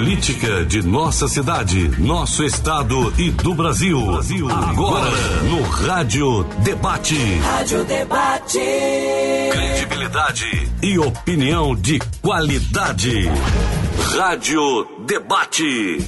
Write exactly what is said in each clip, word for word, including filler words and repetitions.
política de nossa cidade, nosso estado e do Brasil. Brasil. Agora, no Rádio Debate. Rádio Debate. Credibilidade e opinião de qualidade. Rádio Debate.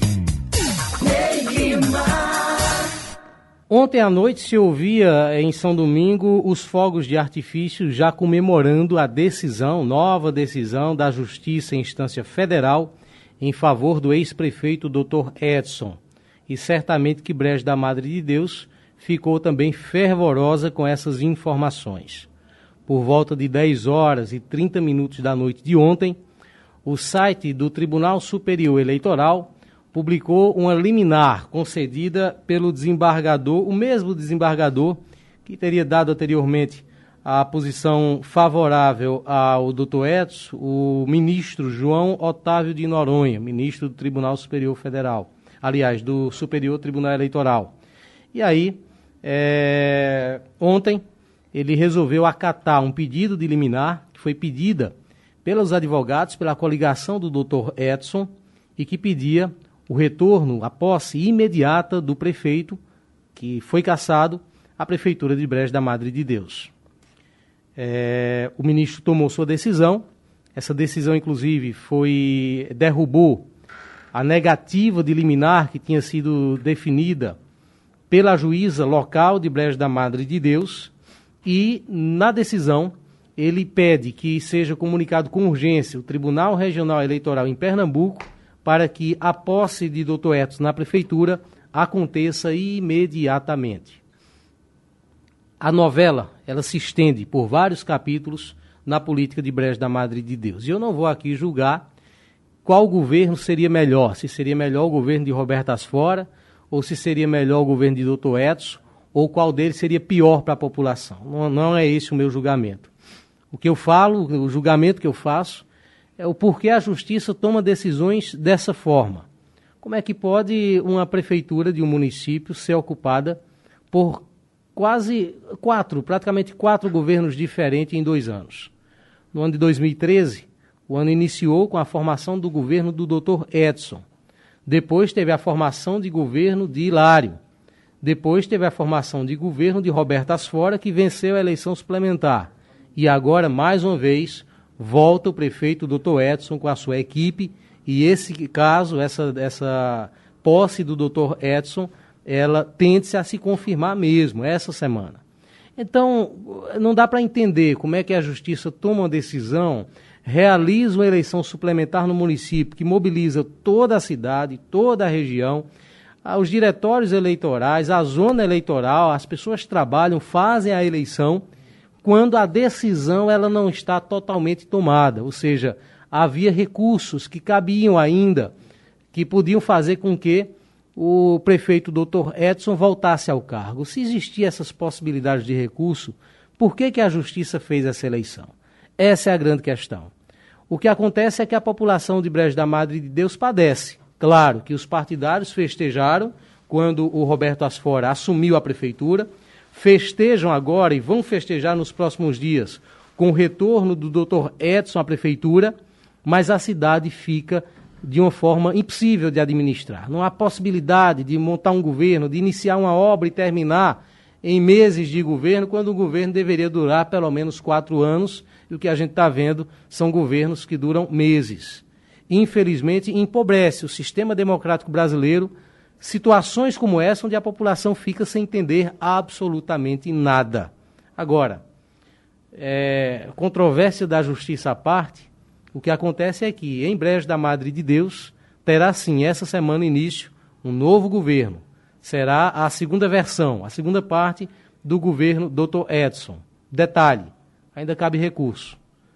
Ontem à noite se ouvia em São Domingo os fogos de artifício já comemorando a decisão, nova decisão da Justiça em instância federal em favor do ex-prefeito doutor Edson. E certamente que Brejo da Madre de Deus ficou também fervorosa com essas informações. Por volta de dez horas e trinta minutos da noite de ontem, o site do Tribunal Superior Eleitoral publicou uma liminar concedida pelo desembargador, o mesmo desembargador que teria dado anteriormente a posição favorável ao doutor Edson, o ministro João Otávio de Noronha, ministro do Tribunal Superior Federal, aliás, do Superior Tribunal Eleitoral. E aí, é, ontem, ele resolveu acatar um pedido de liminar, que foi pedida pelos advogados, pela coligação do doutor Edson, e que pedia o retorno, a posse imediata do prefeito, que foi cassado, à Prefeitura de Brejo da Madre de Deus. É, o ministro tomou sua decisão, essa decisão, inclusive, foi, derrubou a negativa de liminar que tinha sido definida pela juíza local de Brejo da Madre de Deus, e, na decisão, ele pede que seja comunicado com urgência o Tribunal Regional Eleitoral em Pernambuco para que a posse de doutor Edson na Prefeitura aconteça imediatamente. A novela, ela se estende por vários capítulos na política de Brejo da Madre de Deus. E eu não vou aqui julgar qual governo seria melhor, se seria melhor o governo de Roberto Asfora, ou se seria melhor o governo de doutor Edson, ou qual deles seria pior para a população. Não, não é esse o meu julgamento. O que eu falo, o julgamento que eu faço, é o porquê a Justiça toma decisões dessa forma. Como é que pode uma prefeitura de um município ser ocupada por quase quatro, praticamente quatro governos diferentes em dois anos? No ano de dois mil e treze, o ano iniciou com a formação do governo do doutor Edson. Depois teve a formação de governo de Hilário. Depois teve a formação de governo de Roberto Asfora, que venceu a eleição suplementar. E agora, mais uma vez, volta o prefeito doutor Edson com a sua equipe, e esse caso, essa, essa posse do doutor Edson, ela tende-se a se confirmar mesmo, essa semana. Então, não dá para entender como é que a Justiça toma uma decisão, realiza uma eleição suplementar no município, que mobiliza toda a cidade, toda a região, os diretórios eleitorais, a zona eleitoral, as pessoas trabalham, fazem a eleição, quando a decisão ela não está totalmente tomada, ou seja, havia recursos que cabiam ainda, que podiam fazer com que o prefeito doutor Edson voltasse ao cargo. Se existiam essas possibilidades de recurso, por que que a Justiça fez essa eleição? Essa é a grande questão. O que acontece é que a população de Brejo da Madre de Deus padece. Claro que os partidários festejaram quando o Roberto Asfora assumiu a prefeitura, festejam agora e vão festejar nos próximos dias com o retorno do doutor Edson à prefeitura, mas a cidade fica de uma forma impossível de administrar. Não há possibilidade de montar um governo, de iniciar uma obra e terminar em meses de governo, quando o governo deveria durar pelo menos quatro anos, e o que a gente está vendo são governos que duram meses. Infelizmente, empobrece o sistema democrático brasileiro, situações como essa, onde a população fica sem entender absolutamente nada. Agora, é, controvérsia da justiça à parte, o que acontece é que, em Brejo da Madre de Deus, terá sim, essa semana início, um novo governo. Será a segunda versão, a segunda parte do governo doutor Edson. Detalhe, ainda cabe recurso.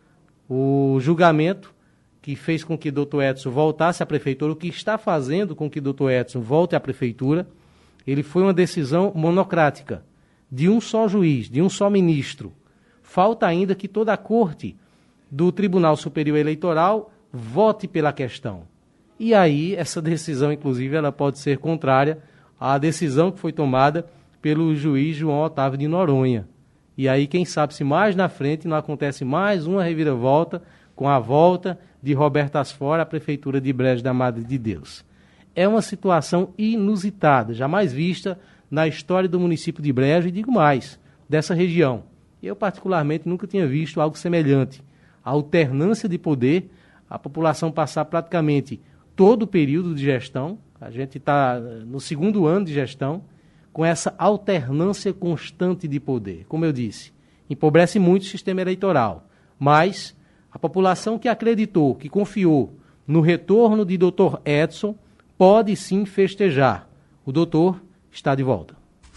O julgamento que fez com que doutor Edson voltasse à prefeitura, o que está fazendo com que doutor Edson volte à prefeitura, ele foi uma decisão monocrática, de um só juiz, de um só ministro. Falta ainda que toda a corte do Tribunal Superior Eleitoral vote pela questão. E aí, essa decisão, inclusive, ela pode ser contrária à decisão que foi tomada pelo juiz João Otávio de Noronha. E aí, quem sabe se mais na frente não acontece mais uma reviravolta com a volta de Roberto Asfora à Prefeitura de Brejo da Madre de Deus. É uma situação inusitada, jamais vista na história do município de Brejo, e digo mais, dessa região. Eu, particularmente, nunca tinha visto algo semelhante. A alternância de poder, a população passar praticamente todo o período de gestão, a gente está no segundo ano de gestão, com essa alternância constante de poder. Como eu disse, empobrece muito o sistema eleitoral, mas a população que acreditou, que confiou no retorno de doutor Edson, pode sim festejar. O doutor está de volta.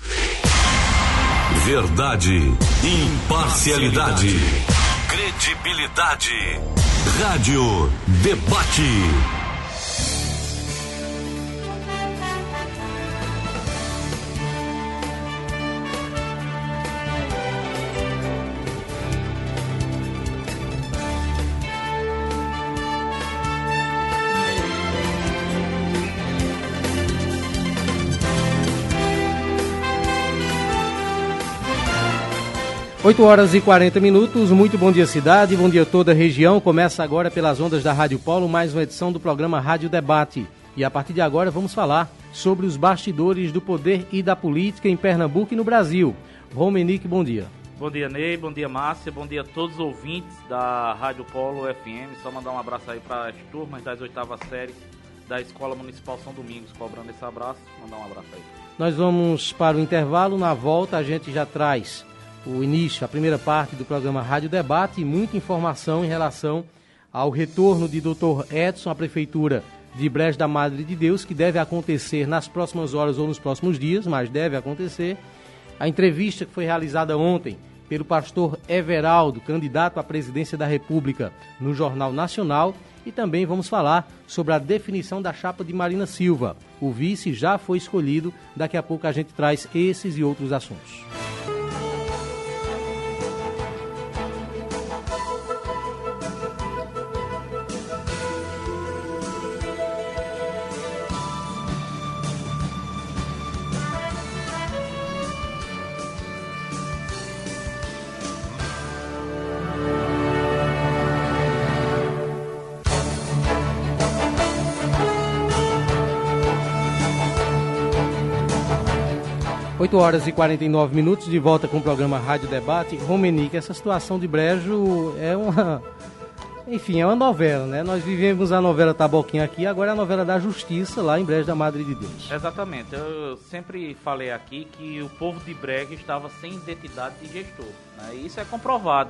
Verdade, imparcialidade, credibilidade. Rádio Debate. oito horas e quarenta minutos, muito bom dia cidade, bom dia toda a região. Começa agora pelas ondas da Rádio Polo, mais uma edição do programa Rádio Debate. E a partir de agora vamos falar sobre os bastidores do poder e da política em Pernambuco e no Brasil. Romenick, bom dia. Bom dia, Ney, bom dia, Márcia, bom dia a todos os ouvintes da Rádio Polo F M. Só mandar um abraço aí para as turmas das oitavas séries da Escola Municipal São Domingos, cobrando esse abraço, mandar um abraço aí. Nós vamos para o intervalo, na volta a gente já traz o início, a primeira parte do programa Rádio Debate e muita informação em relação ao retorno de doutor Edson à Prefeitura de Brejo da Madre de Deus, que deve acontecer nas próximas horas ou nos próximos dias, mas deve acontecer. A entrevista que foi realizada ontem pelo pastor Everaldo, candidato à presidência da República, no Jornal Nacional, e também vamos falar sobre a definição da chapa de Marina Silva. O vice já foi escolhido, daqui a pouco a gente traz esses e outros assuntos. oito horas e quarenta e nove minutos, de volta com o programa Rádio Debate. Romenick, essa situação de Brejo é uma... Enfim, é uma novela, né? Nós vivemos a novela Taboquinha aqui, agora é a novela da Justiça lá em Brejo da Madre de Deus. Exatamente. Eu sempre falei aqui que o povo de Brejo estava sem identidade de gestor, né? E isso é comprovado.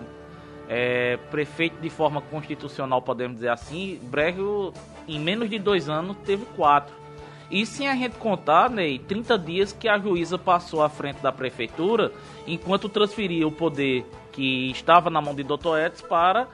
É, prefeito de forma constitucional, podemos dizer assim, Brejo, em menos de dois anos, teve quatro. E sem a gente contar, Ney, trinta dias que a juíza passou à frente da prefeitura, enquanto transferia o poder que estava na mão de doutor Edson para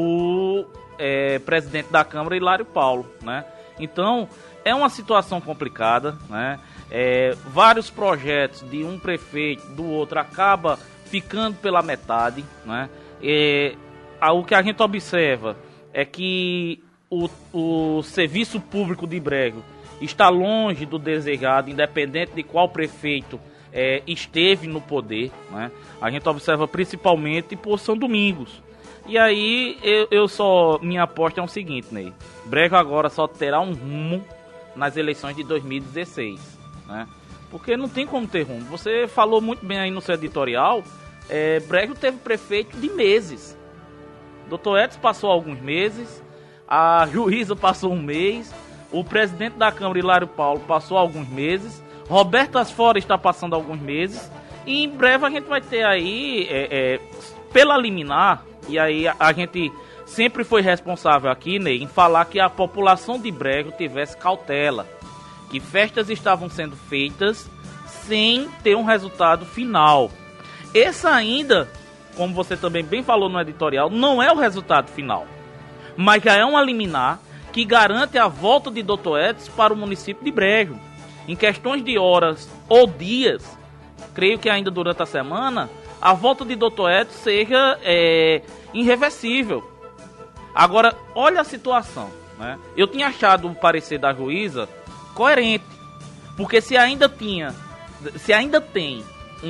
o é, presidente da Câmara, Hilário Paulo, né? Então, é uma situação complicada, né? É, vários projetos de um prefeito, do outro, acaba ficando pela metade, né? É, o que a gente observa é que o, o serviço público de Brejo está longe do desejado, independente de qual prefeito é, esteve no poder, né? A gente observa principalmente por São Domingos. E aí, eu, eu só, minha aposta é o seguinte, Ney. Brejo agora só terá um rumo nas eleições de dois mil e dezesseis, né? Porque não tem como ter rumo. Você falou muito bem aí no seu editorial, é, Brejo teve prefeito de meses. doutor Edson passou alguns meses, a juíza passou um mês, o presidente da Câmara, Hilário Paulo, passou alguns meses, Roberto Asfora está passando alguns meses, e em breve a gente vai ter aí, é, é, pela liminar, e aí a, a gente sempre foi responsável aqui, Ney, em falar que a população de Brejo tivesse cautela, que festas estavam sendo feitas sem ter um resultado final. Esse ainda, como você também bem falou no editorial, não é o resultado final, mas já é uma liminar que garante a volta de doutor Edson para o município de Brejo. Em questões de horas ou dias, creio que ainda durante a semana, a volta de doutor Edson seja é, irreversível. Agora, olha a situação, né? Eu tinha achado o parecer da juíza coerente, porque se ainda tinha, se ainda tem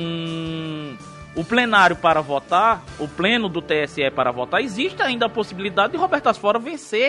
um, o plenário para votar, o pleno do T S E para votar, existe ainda a possibilidade de Roberto Asfora vencer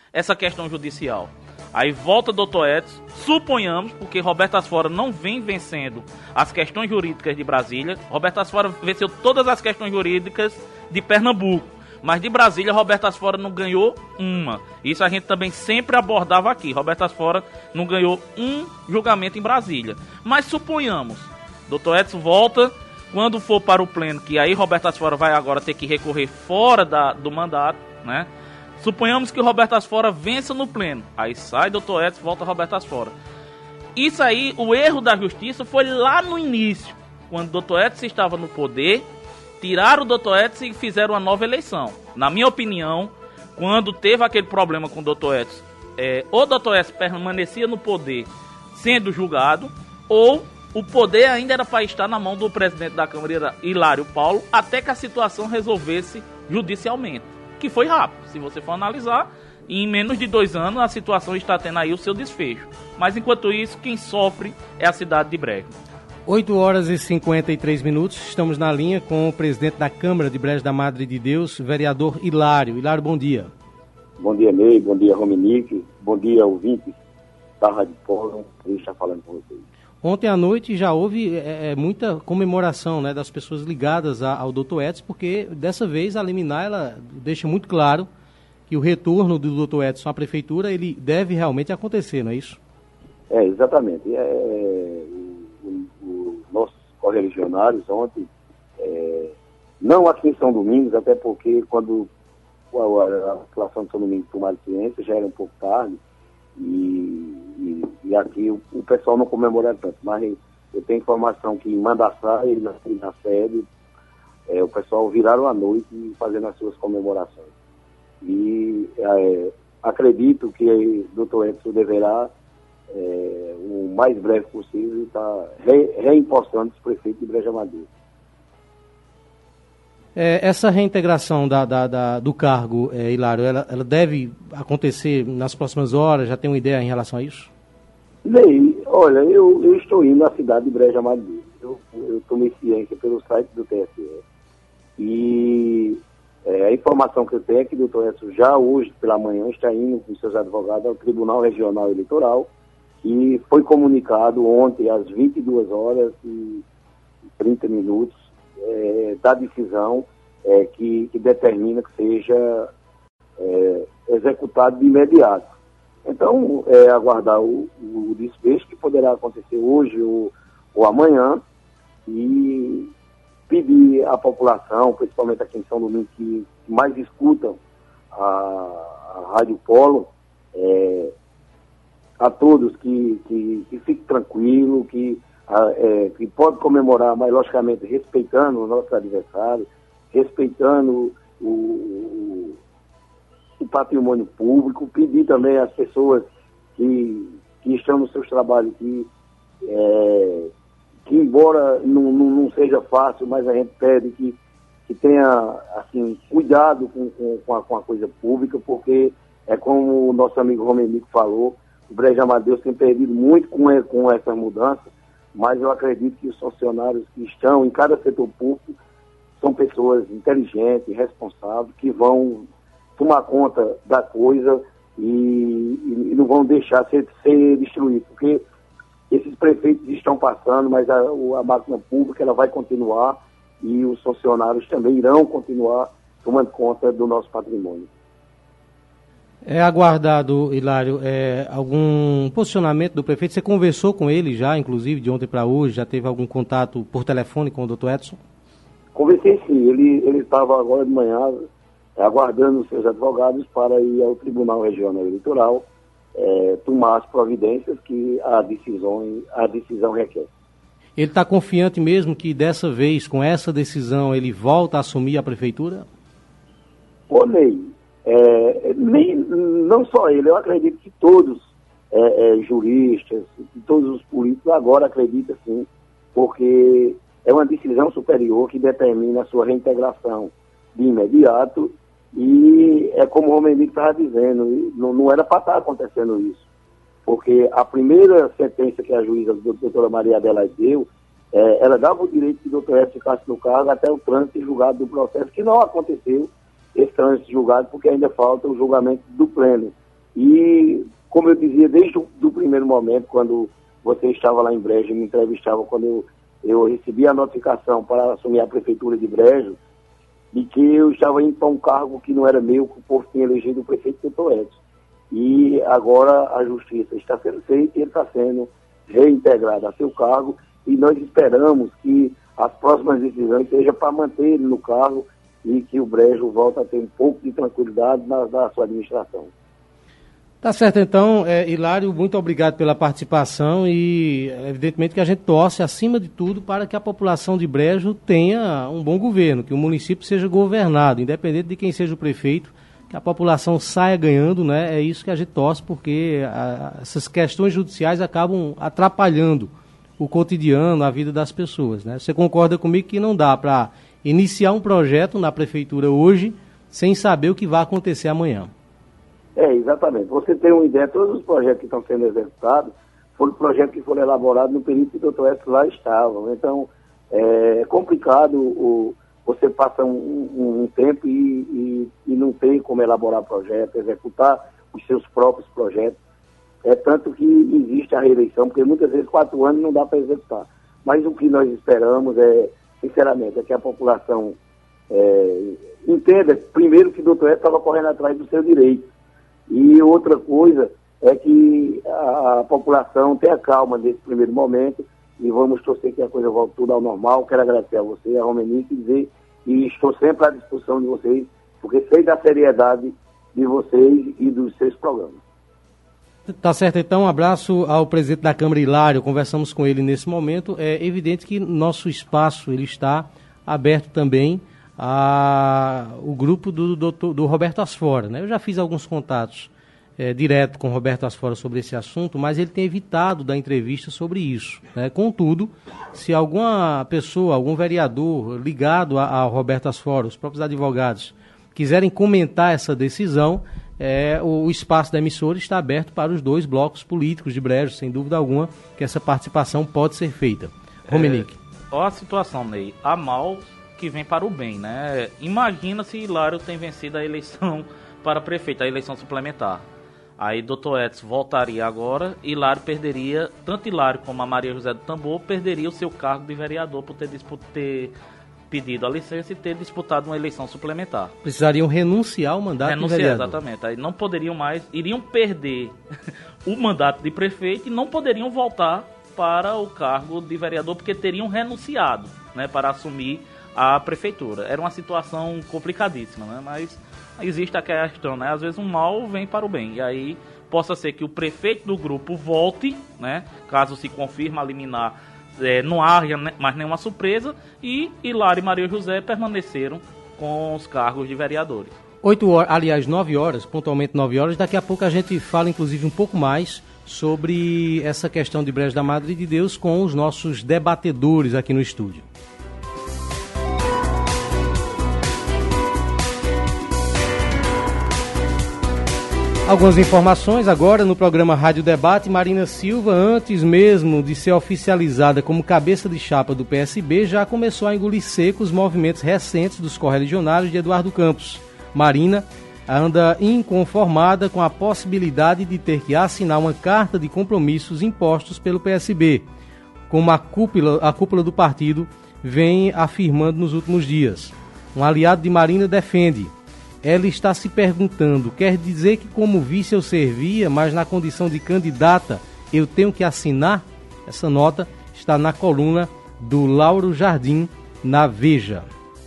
essa questão judicial. Aí volta doutor Edson, suponhamos, porque Roberto Asfora não vem vencendo as questões jurídicas de Brasília. Roberto Asfora venceu todas as questões jurídicas de Pernambuco, mas de Brasília Roberto Asfora não ganhou uma. Isso a gente também sempre abordava aqui. Roberto Asfora não ganhou um julgamento em Brasília. Mas suponhamos, doutor Edson volta, quando for para o pleno, que aí Roberto Asfora vai agora ter que recorrer fora da, do mandato, né? Suponhamos que o Roberto Asfora vença no pleno. Aí sai doutor Edson, volta Roberto Asfora. Isso aí, o erro da justiça foi lá no início, quando o doutor Edson estava no poder, tiraram o doutor Edson e fizeram uma nova eleição. Na minha opinião, quando teve aquele problema com o doutor Edson, é, ou o doutor Edson permanecia no poder sendo julgado, ou o poder ainda era para estar na mão do presidente da Câmara, Hilário Paulo, até que a situação resolvesse judicialmente. Que foi rápido, se você for analisar, em menos de dois anos a situação está tendo aí o seu desfecho. Mas enquanto isso, quem sofre é a cidade de Brejo. oito horas e cinquenta e três minutos, estamos na linha com o presidente da Câmara de Brejo da Madre de Deus, vereador Hilário. Hilário, bom dia. Bom dia, Ney, bom dia, Rominique, bom dia, ouvintes da Rádio Polo, eu estou falando com vocês. Ontem à noite já houve é, muita comemoração, né, das pessoas ligadas a, ao doutor Edson, porque dessa vez a liminar ela deixa muito claro que o retorno do doutor Edson à prefeitura ele deve realmente acontecer, não é isso? É, exatamente. É, os nossos correligionários ontem, é, não aqui em São Domingos, até porque quando a, a população de São Domingos tomaram ciência, já era um pouco tarde, e, e, e aqui o, o pessoal não comemora tanto, mas eu tenho informação que em Mandassá e na, na sede, é, o pessoal viraram a noite fazendo as suas comemorações. E é, acredito que o doutor Edson deverá, é, o mais breve possível, estar re, reimpostando os prefeitos de Brejo Madeira. É, essa reintegração da, da, da, do cargo, é, Hilário, ela, ela deve acontecer nas próximas horas? Já tem uma ideia em relação a isso? Ney, olha, eu, eu estou indo à cidade de Brejo Madeira. Eu, eu tomei ciência pelo site do T S E. E é, a informação que eu tenho é que o doutor Edson já hoje, pela manhã, está indo com seus advogados ao Tribunal Regional Eleitoral, que foi comunicado ontem às vinte e duas horas e trinta minutos, É, da decisão é, que, que determina que seja é, executado de imediato. Então, é aguardar o, o desfecho, que poderá acontecer hoje ou, ou amanhã, e pedir à população, principalmente aqui em São Domingos, que mais escutam a, a Rádio Polo, é, a todos que, que, que fiquem tranquilos, que É, que pode comemorar, mas logicamente respeitando o nosso adversário, respeitando o, o, o patrimônio público, pedir também às pessoas que, que estão nos seus trabalhos que, é, que embora não, não, não seja fácil, mas a gente pede que, que tenha assim, cuidado com, com, com, a, com a coisa pública, porque é como o nosso amigo Romenico falou, o Brejo Amadeus tem perdido muito com, com essa mudança, mas eu acredito que os funcionários que estão em cada setor público são pessoas inteligentes, responsáveis, que vão tomar conta da coisa e, e não vão deixar ser, ser destruído, porque esses prefeitos estão passando, mas a, a máquina pública ela vai continuar e os funcionários também irão continuar tomando conta do nosso patrimônio. É aguardado, Hilário, é, algum posicionamento do prefeito? Você conversou com ele já, inclusive, de ontem para hoje? Já teve algum contato por telefone com o doutor Edson? Conversei sim. Ele ele estava agora de manhã aguardando os seus advogados para ir ao Tribunal Regional Eleitoral é, tomar as providências que a decisão, a decisão requer. Ele está confiante mesmo que dessa vez, com essa decisão, ele volta a assumir a prefeitura? Ô, Ney, É, nem, não só ele, eu acredito que todos é, é, juristas, todos os políticos agora acreditam sim, porque é uma decisão superior que determina a sua reintegração de imediato e é como o Romenico estava dizendo, não, não era para estar acontecendo isso, porque a primeira sentença que a juíza, a doutora Maria Adelaide deu, é, ela dava o direito que o doutor Edson ficasse no cargo até o trânsito julgado do processo, que não aconteceu esse trânsito julgado, porque ainda falta o julgamento do pleno. E, como eu dizia desde o do primeiro momento, quando você estava lá em Brejo e me entrevistava, quando eu, eu recebi a notificação para assumir a prefeitura de Brejo, de que eu estava indo para um cargo que não era meu, que o povo tinha elegido o prefeito doutor Edson. E agora a justiça está sendo feita e ele está sendo reintegrado a seu cargo, e nós esperamos que as próximas decisões sejam para manter ele no cargo e que o Brejo volte a ter um pouco de tranquilidade na, na sua administração. Tá certo, então, é, Hilário, muito obrigado pela participação e evidentemente que a gente torce, acima de tudo, para que a população de Brejo tenha um bom governo, que o município seja governado, independente de quem seja o prefeito, que a população saia ganhando, né? É isso que a gente torce, porque a, essas questões judiciais acabam atrapalhando o cotidiano, a vida das pessoas, né? Você concorda comigo que não dá para iniciar um projeto na prefeitura hoje sem saber o que vai acontecer amanhã? É, exatamente. Você tem uma ideia, todos os projetos que estão sendo executados foram projetos que foram elaborados no período que o doutor Edson lá estava. Então, é complicado, o, você passa um, um, um tempo e, e, e não tem como elaborar projetos, executar os seus próprios projetos. É tanto que existe a reeleição, porque muitas vezes quatro anos não dá para executar. Mas o que nós esperamos é, sinceramente, é que a população é, entenda, primeiro, que o doutor Edson estava correndo atrás do seu direito. E outra coisa é que a, a população tenha calma nesse primeiro momento e vamos torcer que a coisa volte tudo ao normal. Quero agradecer a você, a Romenique, e dizer que estou sempre à disposição de vocês, porque sei da seriedade de vocês e dos seus programas. Tá certo, então, um abraço ao presidente da Câmara, Hilário, conversamos com ele nesse momento. É evidente que nosso espaço ele está aberto também a, o grupo do, do, do Roberto Asfora, né? Eu já fiz alguns contatos é, direto com o Roberto Asfora sobre esse assunto, mas ele tem evitado dar entrevista sobre isso, né? Contudo, se alguma pessoa, algum vereador ligado ao Roberto Asfora, os próprios advogados, quiserem comentar essa decisão, é, o, o espaço da emissora está aberto para os dois blocos políticos de Brejo, sem dúvida alguma, que essa participação pode ser feita. Romenique. É, olha a situação, Ney. A mal que vem para o bem, né? Imagina se Hilário tem vencido a eleição para prefeito, a eleição suplementar. Aí doutor Edson voltaria agora, Hilário perderia, tanto Hilário como a Maria José do Tambor, perderia o seu cargo de vereador por ter, disput- ter pedido a licença e ter disputado uma eleição suplementar. Precisariam renunciar ao mandato renunciar, de vereador. Exatamente. Aí não poderiam mais, iriam perder o mandato de prefeito e não poderiam voltar para o cargo de vereador porque teriam renunciado, né, para assumir a prefeitura. Era uma situação complicadíssima, né? Mas existe a questão, né? Às vezes um mal vem para o bem. E aí possa ser que o prefeito do grupo volte, né? Caso se confirme a liminar, é, não haja mais nenhuma surpresa, e Hilário e Maria José permaneceram com os cargos de vereadores. Oito horas, aliás, nove horas, pontualmente nove horas. Daqui a pouco a gente fala, inclusive, um pouco mais sobre essa questão de Brejo da Madre de Deus com os nossos debatedores aqui no estúdio. Algumas informações agora no programa Rádio Debate. Marina Silva, antes mesmo de ser oficializada como cabeça de chapa do P S B, já começou a engolir seco os movimentos recentes dos correligionários de Eduardo Campos. Marina anda inconformada com a possibilidade de ter que assinar uma carta de compromissos impostos pelo P S B, como a cúpula, a cúpula do partido vem afirmando nos últimos dias. Um aliado de Marina defende. Ela está se perguntando, quer dizer que como vice eu servia, mas na condição de candidata eu tenho que assinar? Essa nota está na coluna do Lauro Jardim, na Veja.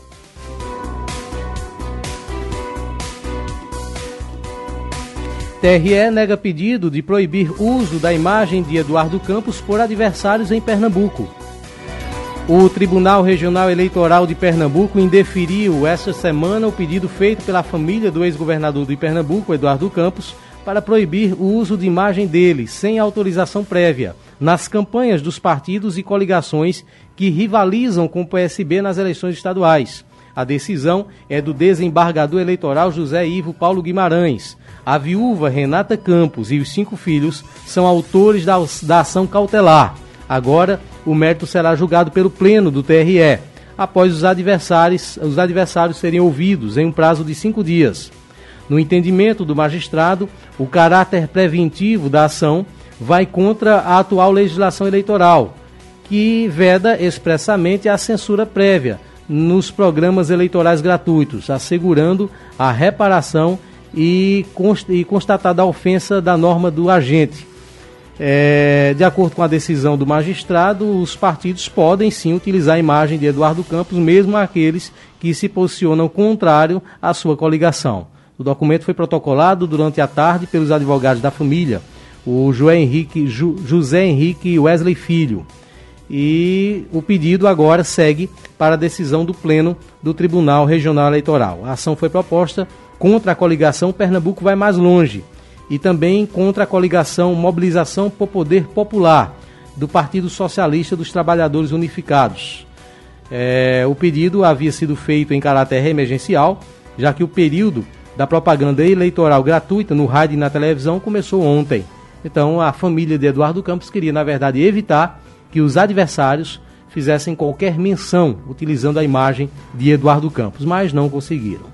T R E nega pedido de proibir uso da imagem de Eduardo Campos por adversários em Pernambuco. O Tribunal Regional Eleitoral de Pernambuco indeferiu esta semana o pedido feito pela família do ex-governador de Pernambuco, Eduardo Campos, para proibir o uso de imagem dele, sem autorização prévia, nas campanhas dos partidos e coligações que rivalizam com o P S B nas eleições estaduais. A decisão é do desembargador eleitoral José Ivo Paulo Guimarães. A viúva Renata Campos e os cinco filhos são autores da, da ação cautelar. Agora, o mérito será julgado pelo Pleno do T R E, após os adversários, os adversários serem ouvidos em um prazo de cinco dias. No entendimento do magistrado, o caráter preventivo da ação vai contra a atual legislação eleitoral, que veda expressamente a censura prévia nos programas eleitorais gratuitos, assegurando a reparação e, const- e constatada a ofensa da norma do agente. É, de acordo com a decisão do magistrado, os partidos podem sim utilizar a imagem de Eduardo Campos, mesmo aqueles que se posicionam contrário à sua coligação. O documento foi protocolado durante a tarde pelos advogados da família, o José Henrique, Ju, José Henrique Wesley Filho. E o pedido agora segue para a decisão do Pleno do Tribunal Regional Eleitoral. A ação foi proposta contra a coligação Pernambuco Vai Mais Longe e também contra a coligação Mobilização por Poder Popular, do Partido Socialista dos Trabalhadores Unificados. É, o pedido havia sido feito em caráter emergencial, já que o período da propaganda eleitoral gratuita no rádio e na televisão começou ontem. Então a família de Eduardo Campos queria, na verdade, evitar que os adversários fizessem qualquer menção utilizando a imagem de Eduardo Campos, mas não conseguiram.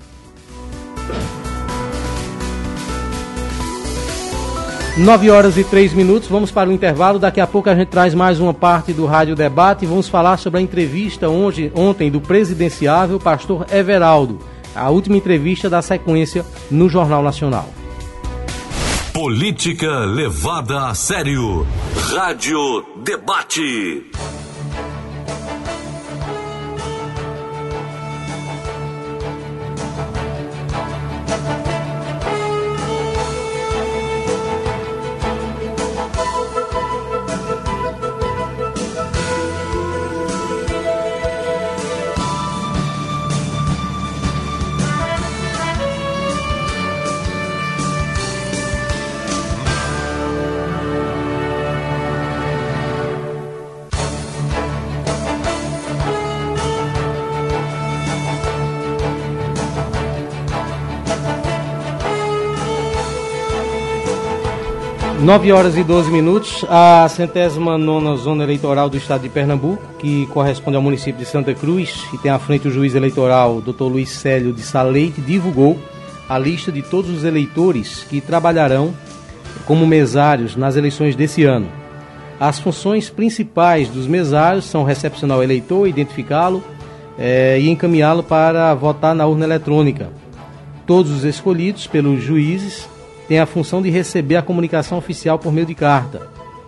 nove horas e três minutos, vamos para o intervalo. Daqui a pouco a gente traz mais uma parte do Rádio Debate e vamos falar sobre a entrevista onde, ontem do presidenciável pastor Everaldo. A última entrevista da sequência no Jornal Nacional. Política levada a sério. Rádio Debate. nove horas e doze minutos, a centésima nona zona eleitoral do estado de Pernambuco, que corresponde ao município de Santa Cruz, e tem à frente o juiz eleitoral doutor Luiz Célio de Saleite, divulgou a lista de todos os eleitores que trabalharão como mesários nas eleições desse ano. As funções principais dos mesários são recepcionar o eleitor, identificá-lo é, e encaminhá-lo para votar na urna eletrônica. Todos os escolhidos pelos juízes tem a função de receber a comunicação oficial por meio de carta.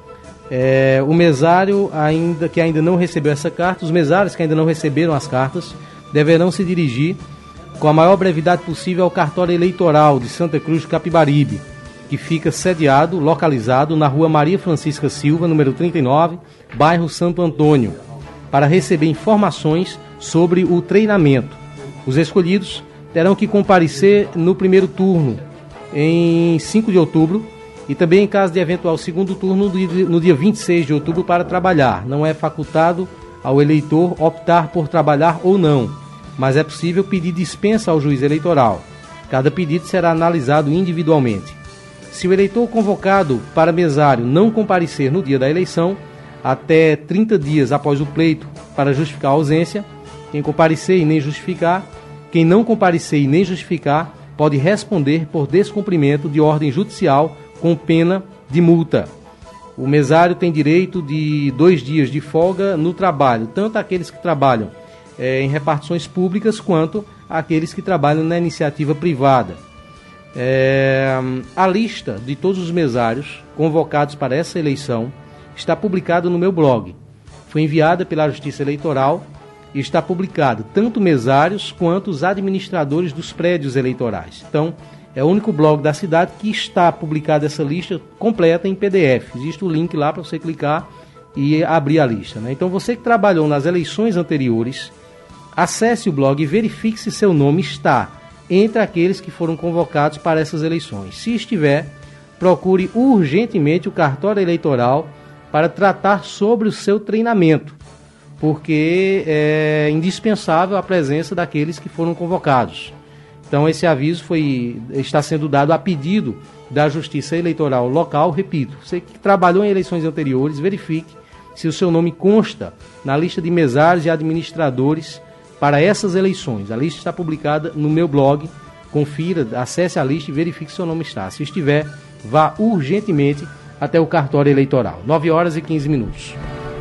É, o mesário ainda, que ainda não recebeu essa carta, os mesários que ainda não receberam as cartas, deverão se dirigir com a maior brevidade possível ao cartório eleitoral de Santa Cruz do Capibaribe, que fica sediado, localizado na rua Maria Francisca Silva, número trinta e nove, bairro Santo Antônio, para receber informações sobre o treinamento. Os escolhidos terão que comparecer no primeiro turno, em cinco de outubro, e também em caso de eventual segundo turno no dia vinte e seis de outubro para trabalhar. Não é facultado ao eleitor optar por trabalhar ou não, mas é possível pedir dispensa ao juiz eleitoral. Cada pedido será analisado individualmente. Se o eleitor convocado para mesário não comparecer no dia da eleição, até trinta dias após o pleito para justificar a ausência, quem comparecer e nem justificar, quem não comparecer e nem justificar, pode responder por descumprimento de ordem judicial com pena de multa. O mesário tem direito de dois dias de folga no trabalho, tanto aqueles que trabalham é, em repartições públicas quanto aqueles que trabalham na iniciativa privada. É, a lista de todos os mesários convocados para essa eleição está publicada no meu blog. Foi enviada pela Justiça Eleitoral e está publicado tanto mesários quanto os administradores dos prédios eleitorais. Então, é o único blog da cidade que está publicada essa lista completa em P D F. Existe o link lá para você clicar e abrir a lista, né? Então, você que trabalhou nas eleições anteriores, acesse o blog e verifique se seu nome está entre aqueles que foram convocados para essas eleições. Se estiver, procure urgentemente o cartório eleitoral para tratar sobre o seu treinamento, porque é indispensável a presença daqueles que foram convocados. Então esse aviso foi, está sendo dado a pedido da Justiça Eleitoral local. Repito, você que trabalhou em eleições anteriores, verifique se o seu nome consta na lista de mesários e administradores para essas eleições. A lista está publicada no meu blog confira, acesse a lista e verifique se seu nome está. Se estiver, vá urgentemente até o cartório eleitoral. nove horas e quinze minutos.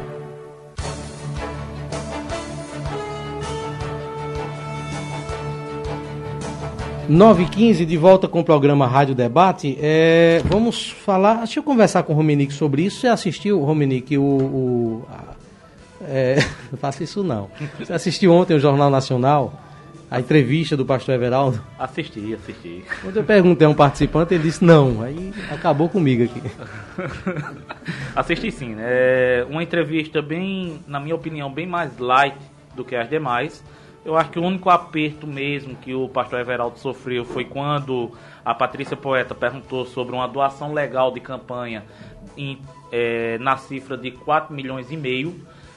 nove e quinze, de volta com o programa Rádio Debate. É, vamos falar, deixa eu conversar com o Romenick sobre isso. Você assistiu, Romenick, o... o a, é, não faça isso não. Você assistiu ontem o Jornal Nacional, a entrevista do pastor Everaldo? Assisti, assisti. Quando eu perguntei a um participante, ele disse não. Aí acabou comigo aqui. Assisti sim, né? É uma entrevista bem, na minha opinião, bem mais light do que as demais. Eu acho que o único aperto mesmo que o pastor Everaldo sofreu foi quando a Patrícia Poeta perguntou sobre uma doação legal de campanha em, é, na cifra de quatro milhões e meio,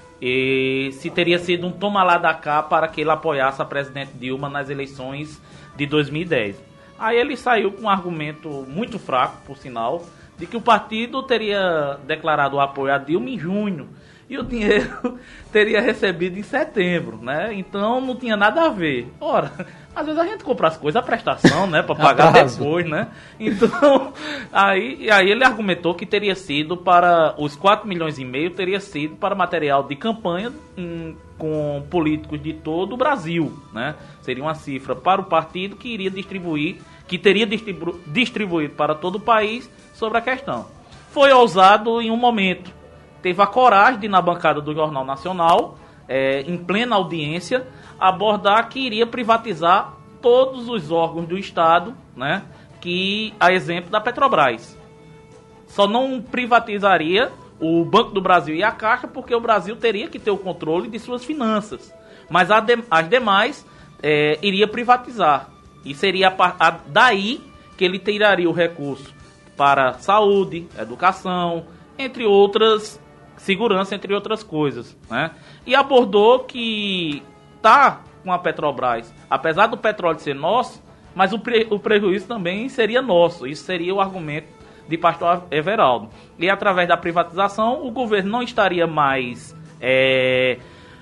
e se teria sido um toma lá da cá para que ele apoiasse a presidente Dilma nas eleições de dois mil e dez. Aí ele saiu com um argumento muito fraco, por sinal, de que o partido teria declarado o apoio a Dilma em junho e o dinheiro teria recebido em setembro, né? Então não tinha nada a ver. Ora, às vezes a gente compra as coisas a prestação, né? Para pagar depois, né? Então, aí, aí ele argumentou que teria sido para os quatro milhões e meio, teria sido para material de campanha em, com políticos de todo o Brasil, né? Seria uma cifra para o partido que iria distribuir, que teria distribu- distribuído para todo o país sobre a questão. Foi ousado em um momento. Teve a coragem de, na bancada do Jornal Nacional, é, em plena audiência, abordar que iria privatizar todos os órgãos do Estado, né, que, a exemplo da Petrobras. Só não privatizaria o Banco do Brasil e a Caixa, porque o Brasil teria que ter o controle de suas finanças. Mas a de, as demais é, iria privatizar. E seria a, a, daí que ele tiraria o recurso para saúde, educação, entre outras... segurança, entre outras coisas, né? E abordou que tá com a Petrobras, apesar do petróleo ser nosso, mas o, pre, o prejuízo também seria nosso. Isso seria o argumento de pastor Everaldo. E através da privatização, o governo não estaria mais é,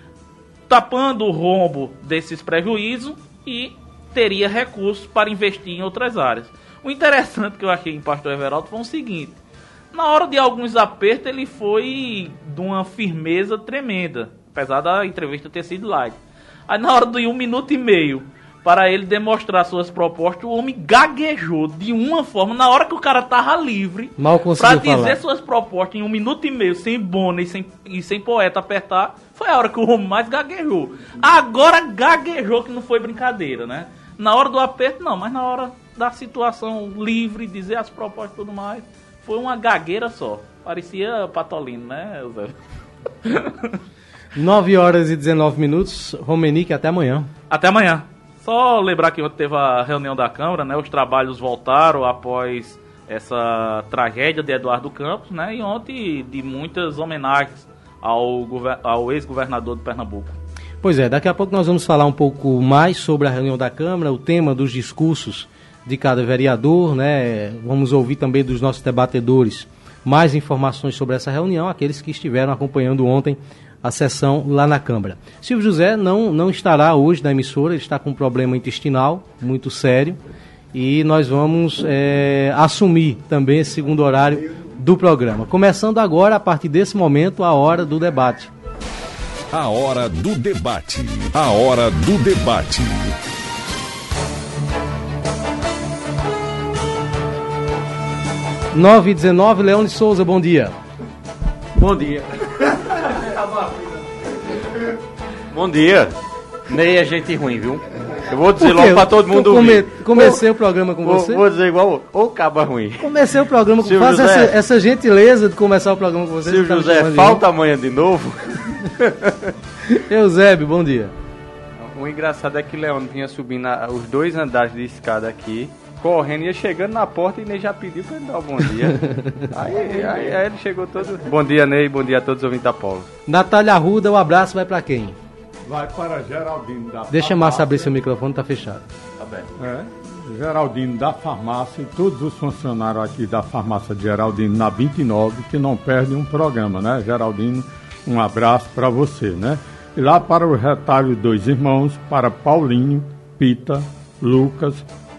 tapando o rombo desses prejuízos e teria recursos para investir em outras áreas. O interessante que eu achei em pastor Everaldo foi o seguinte: na hora de alguns apertos, ele foi de uma firmeza tremenda, apesar da entrevista ter sido light. Aí na hora de um minuto e meio, para ele demonstrar suas propostas, o homem gaguejou de uma forma, na hora que o cara tava livre, para dizer falar. Suas propostas em um minuto e meio, sem Bona e sem, e sem Poeta apertar, foi a hora que o homem mais gaguejou. Agora gaguejou, que não foi brincadeira, né? Na hora do aperto, não, mas na hora da situação livre, dizer as propostas e tudo mais... foi uma gagueira só. Parecia Patolino, né, Zé? nove horas e dezenove minutos. Romenick, até amanhã. Até amanhã. Só lembrar que ontem teve a reunião da Câmara, né? Os trabalhos voltaram após essa tragédia de Eduardo Campos, né? E ontem de muitas homenagens ao, ao ex-governador de Pernambuco. Pois é, daqui a pouco nós vamos falar um pouco mais sobre a reunião da Câmara, o tema dos discursos de cada vereador, né? Vamos ouvir também dos nossos debatedores mais informações sobre essa reunião, aqueles que estiveram acompanhando ontem a sessão lá na Câmara. Silvio José não, não estará hoje na emissora, ele está com um problema intestinal muito sério e nós vamos é, assumir também esse segundo horário do programa. Começando agora, a partir desse momento, a hora do debate. A hora do debate. A hora do debate. nove e dezenove, Leone Souza, bom dia. Bom dia. Bom dia. Ney é gente ruim, viu? Eu vou dizer logo pra todo mundo come, ouvir. Comecei o programa com vou, você. Vou dizer igual o caba ruim. Comecei o programa com você. Faça José, essa, essa gentileza de começar o programa com você. Silvio tá José, falta amanhã de novo. Eusébio, bom dia. O engraçado é que Leone vinha subindo a, os dois andares de escada aqui, correndo, ia chegando na porta e Ney já pediu pra ele dar um bom dia. aí, aí, aí ele chegou todo... Bom dia, Ney, bom dia a todos os ouvintes da Polo. Natália Arruda, o abraço vai pra quem? Vai para Geraldino da Deixa farmácia. Márcia abrir seu microfone, tá fechado. Tá bem. É, Geraldino da farmácia e todos os funcionários aqui da farmácia de Geraldino na vinte e nove, que não perdem um programa, né? Geraldino, um abraço para você, né? E lá para o retalho Dois Irmãos, para Paulinho, Pita, Lucas,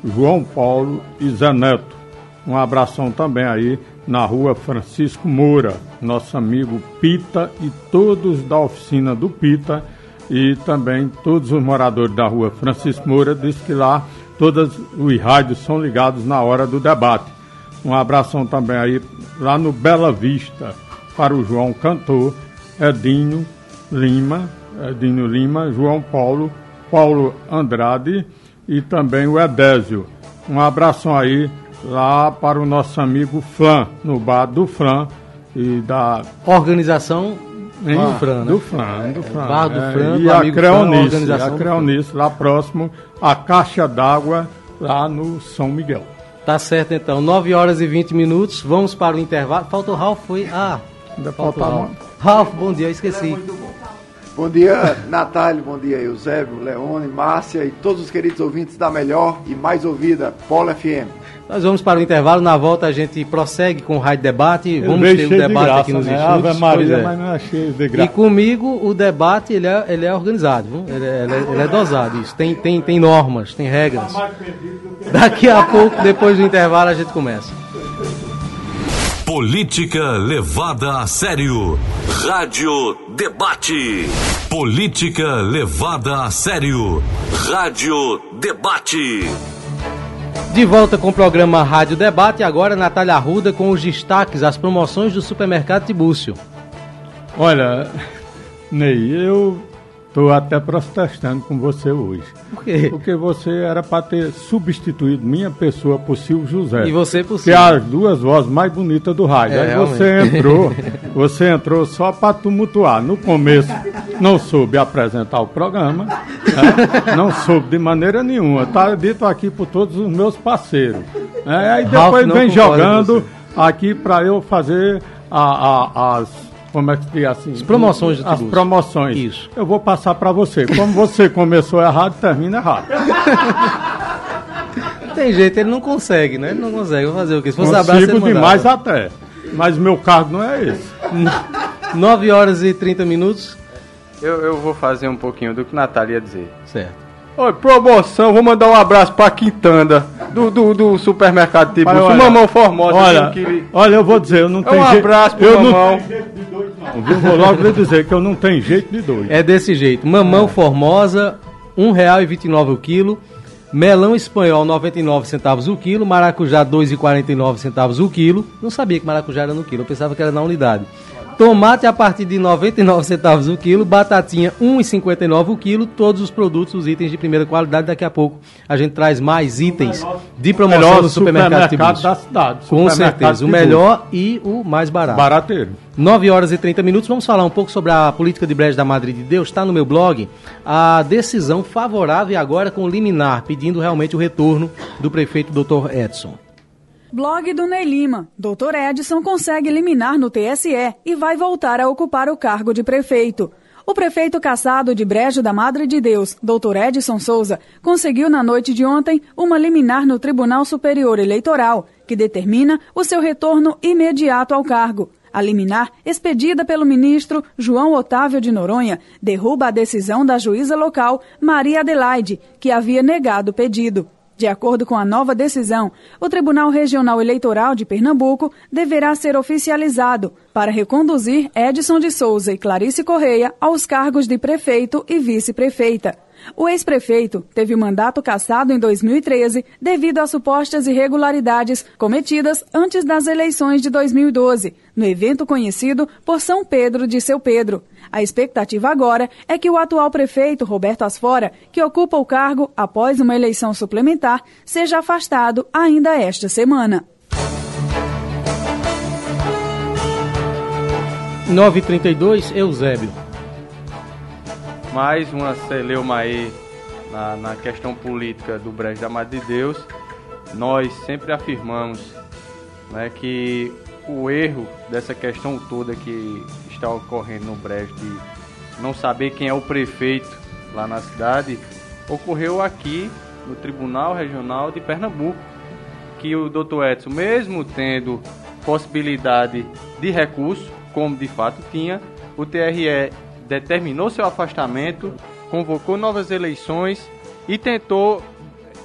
João Paulo e Zé Neto. Um abração também aí na rua Francisco Moura, nosso amigo Pita e todos da oficina do Pita e também todos os moradores da rua Francisco Moura, diz que lá todos os rádios são ligados na hora do debate. Um abração também aí lá no Bela Vista para o João Cantor, Edinho Lima, Edinho Lima, João Paulo, Paulo Andrade e também o Edésio. Um abração aí lá para o nosso amigo Flan, no bar do Flan e da organização hein? do Flan, né? Do Flan, do Flan. Bar do Flan, é, do e a amigo Creonice, Flan, a a Creonice, lá próximo, a Caixa d'Água, lá no São Miguel. Tá certo, então. nove horas e vinte minutos. Vamos para o intervalo. Falta o Ralf, foi... Ah, ainda falta o falta Ralf. Ralf, bom dia, eu esqueci. Bom dia, Natália, bom dia, Eusébio, Leone, Márcia e todos os queridos ouvintes da melhor e mais ouvida, Polo F M. Nós vamos para o intervalo, na volta a gente prossegue com o Rádio Debate, Eu vamos ter o debate de graça, aqui nos né? estúdios. Ave Maria, é. Mas não achei de graça. E comigo o debate ele é, ele é organizado, viu? Ele, é, ele, é, ele é dosado, isso. Tem, tem, tem normas, tem regras. Daqui a pouco, depois do intervalo, a gente começa. Política levada a sério. Rádio Debate. Política levada a sério. Rádio Debate. De volta com o programa Rádio Debate, agora Natália Arruda com os destaques, as promoções do Supermercado Tibúrcio. Olha, Ney, eu estou até protestando com você hoje. Por quê? Porque você era para ter substituído minha pessoa por Silvio José. E você por Que é as duas vozes mais bonitas do rádio. É, Aí você entrou, você entrou só para tumultuar. No começo não soube apresentar o programa, né? Não soube de maneira nenhuma. Está dito aqui por todos os meus parceiros. Né? Aí depois vem jogando aqui para eu fazer a, a, as... Como é que diz assim? As promoções do As Tibúrcio. promoções. Isso. Eu vou passar para você. Como você começou errado, termina errado. Tem jeito, ele não consegue, né? Ele não consegue. Vou fazer o quê? Se fosse Consigo abraço, ele demais até. Mas meu cargo não é esse. nove horas e trinta minutos. Eu, eu vou fazer um pouquinho do que Natália ia dizer. Certo. Oi, promoção, vou mandar um abraço pra Quintanda, do, do, do supermercado Tibúrcio, o Mamão Formosa. Olha, que... olha, eu vou dizer, eu não tenho um jeito... abraço pro eu Mamão. Não tenho jeito de dois, não. Eu vou logo lhe dizer que eu não tenho jeito de dois. É desse jeito. Mamão é. Formosa, um real e vinte e nove o quilo. Melão espanhol, noventa e nove centavos o quilo. Maracujá, dois reais e quarenta e nove centavos o quilo. Não sabia que maracujá era no quilo, eu pensava que era na unidade. Tomate a partir de noventa e nove centavos o quilo, batatinha um real e cinquenta e nove o quilo, todos os produtos, os itens de primeira qualidade. Daqui a pouco a gente traz mais itens de promoção no supermercado, supermercado da cidade. Com certeza, o melhor e o mais barato. Barateiro. nove horas e trinta minutos, vamos falar um pouco sobre a política de Brejo da Madre de Deus. Está no meu blog a decisão favorável agora com liminar, pedindo realmente o retorno do prefeito doutor Edson. Blog do Ney Lima. doutor Edson consegue liminar no T S E e vai voltar a ocupar o cargo de prefeito. O prefeito cassado de Brejo da Madre de Deus, doutor Edson Souza, conseguiu na noite de ontem uma liminar no Tribunal Superior Eleitoral, que determina o seu retorno imediato ao cargo. A liminar, expedida pelo ministro João Otávio de Noronha, derruba a decisão da juíza local, Maria Adelaide, que havia negado o pedido. De acordo com a nova decisão, o Tribunal Regional Eleitoral de Pernambuco deverá ser oficializado para reconduzir Edson de Souza e Clarice Correia aos cargos de prefeito e vice-prefeita. O ex-prefeito teve o mandato cassado em dois mil e treze devido a supostas irregularidades cometidas antes das eleições de dois mil e doze, no evento conhecido por São Pedro de Seu Pedro. A expectativa agora é que o atual prefeito, Roberto Asfora, que ocupa o cargo após uma eleição suplementar, seja afastado ainda esta semana. nove e trinta e dois, Eusébio. Mais uma celeuma aí na, na questão política do Brejo da Madre de Deus. Nós sempre afirmamos, né, que o erro dessa questão toda que está ocorrendo no Brejo de não saber quem é o prefeito lá na cidade, ocorreu aqui no Tribunal Regional de Pernambuco, que o doutor Edson, mesmo tendo possibilidade de recurso, como de fato tinha, o T R E determinou seu afastamento, convocou novas eleições e tentou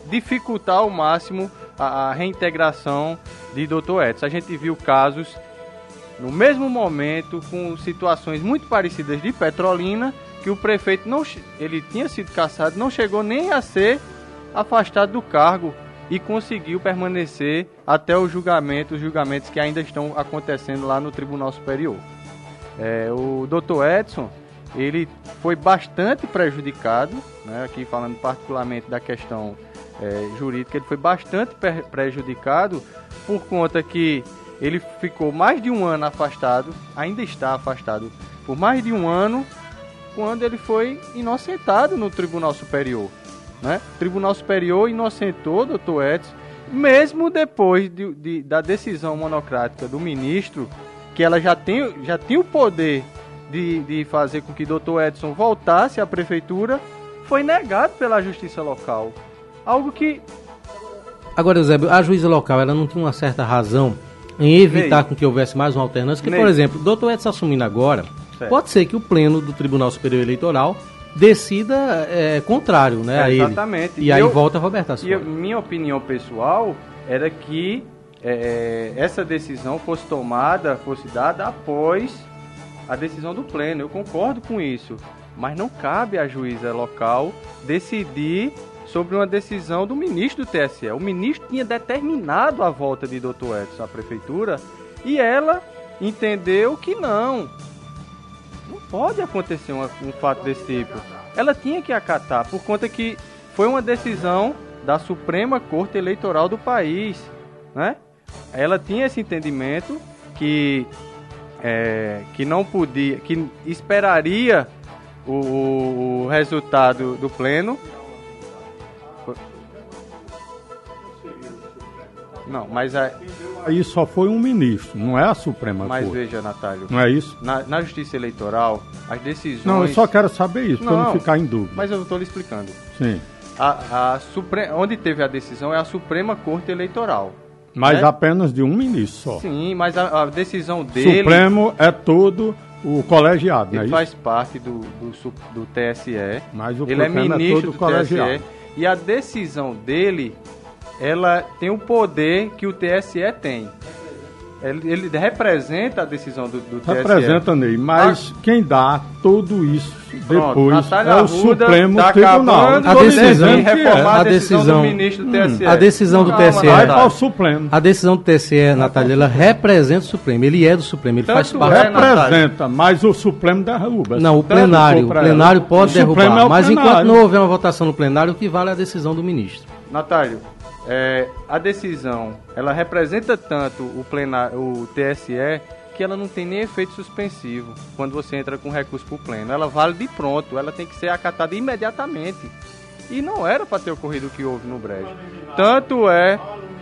dificultar ao máximo a, a reintegração de doutor Edson. A gente viu casos no mesmo momento, com situações muito parecidas de Petrolina, que o prefeito não, ele tinha sido cassado, não chegou nem a ser afastado do cargo e conseguiu permanecer até o julgamento, os julgamentos que ainda estão acontecendo lá no Tribunal Superior. É, o doutor Edson, ele foi bastante prejudicado, né, aqui falando particularmente da questão é, jurídica, ele foi bastante prejudicado por conta que ele ficou mais de um ano afastado, ainda está afastado por mais de um ano, quando ele foi inocentado no Tribunal Superior. Né? O Tribunal Superior inocentou o doutor Edson, mesmo depois de, de, da decisão monocrática do ministro, que ela já tem, já tinha o poder de, de fazer com que o doutor Edson voltasse à prefeitura, foi negado pela justiça local. Algo que... Agora, Eusébio, a juíza local, ela não tinha uma certa razão em evitar Ney. com que houvesse mais uma alternância, que, Ney. por exemplo, o doutor Edson assumindo agora, certo. pode ser que o pleno do Tribunal Superior Eleitoral decida é, contrário, né, é, a ele. Exatamente. E, e aí eu, volta a Roberta Assunção. E a minha opinião pessoal era que é, essa decisão fosse tomada, fosse dada após a decisão do pleno. Eu concordo com isso, mas não cabe à juíza local decidir sobre uma decisão do ministro do T S E. O ministro tinha determinado a volta de doutor Edson à prefeitura e ela entendeu que não. Não pode acontecer um, um fato desse tipo. Ela tinha que acatar, por conta que foi uma decisão da Suprema Corte Eleitoral do país, né? Ela tinha esse entendimento que, é, que não podia, que esperaria o, o resultado do pleno. Não, mas a... aí só foi um ministro, não é a Suprema Mas Corte. veja, Natálio, não é isso? Na, na Justiça Eleitoral, as decisões... Não, eu só quero saber isso, para não ficar em dúvida. Mas eu estou lhe explicando. Sim. A, a Supre... Onde teve a decisão é a Suprema Corte Eleitoral. Mas né? apenas de um ministro só. Sim, mas a, a decisão dele... Supremo é todo o colegiado, ele não é faz isso? parte do, do, do T S E. Mas o ele é ministro é todo do colegiado. T S E. E a decisão dele... ela tem o poder que o T S E tem. Ele, ele representa a decisão do, do T S E. Representa, Ney, mas ah, quem dá tudo isso pronto, depois Natália é o Arruda Supremo tá Tribunal. A decisão, de reformar a a decisão, decisão do ministro do T S E. A decisão do Calma, T S E. Vai para o Supremo. A decisão do T S E, Natália, ela representa o Supremo. Ele é do Supremo, ele Tanto faz parte. É, representa, mas o Supremo derruba. Não, o plenário, o plenário pode derrubar. É o mas plenário. Enquanto não houver uma votação no plenário, o que vale é a decisão do ministro. Natálio, é, a decisão, ela representa tanto o, plenário, o T S E, que ela não tem nem efeito suspensivo quando você entra com recurso para o pleno. Ela vale de pronto, ela tem que ser acatada imediatamente. E não era para ter ocorrido o que houve no Brejo. Tanto é...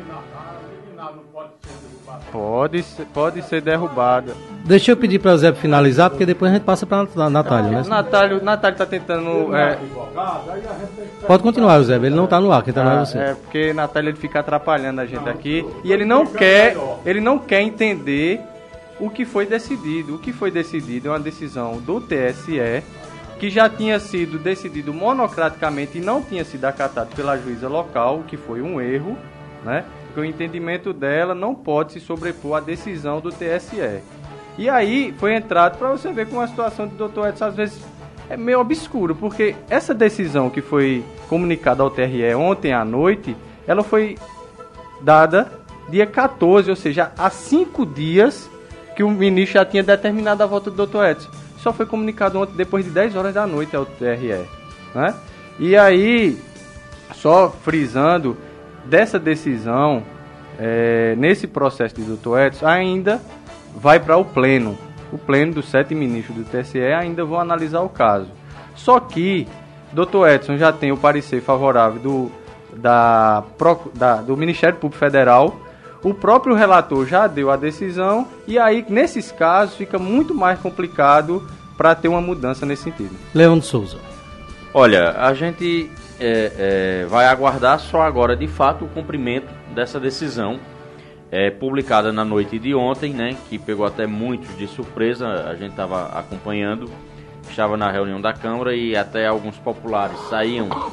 Pode ser, pode ser derrubada. Deixa eu pedir para o Zé finalizar, porque depois a gente passa para a Natália, né? Natália, Natália está tentando... É... Pode continuar, Zé, ele não está no ar, quem está no ar é você. É, porque Natália ele fica atrapalhando a gente aqui e ele não quer, ele não quer entender o que foi decidido. O que foi decidido é uma decisão do T S E, que já tinha sido decidido monocraticamente e não tinha sido acatado pela juíza local, o que foi um erro, né? Porque o entendimento dela não pode se sobrepor à decisão do T S E. E aí foi entrado para você ver como a situação do doutor Edson às vezes é meio obscura, porque essa decisão que foi comunicada ao T R E ontem à noite, ela foi dada dia quatorze, ou seja, há cinco dias que o ministro já tinha determinado a volta do doutor Edson. Só foi comunicado ontem, depois de dez horas da noite ao T R E. Né? E aí, só frisando, dessa decisão, é, nesse processo de doutor Edson, ainda vai para o pleno. O pleno dos sete ministros do T S E ainda vão analisar o caso. Só que doutor Edson já tem o parecer favorável do, da, da, do Ministério Público Federal. O próprio relator já deu a decisão e aí, nesses casos, fica muito mais complicado para ter uma mudança nesse sentido. Leandro Souza. Olha, a gente é, é, vai aguardar só agora, de fato, o cumprimento dessa decisão é, publicada na noite de ontem, né, que pegou até muitos de surpresa. A gente estava acompanhando, estava na reunião da Câmara e até alguns populares saíam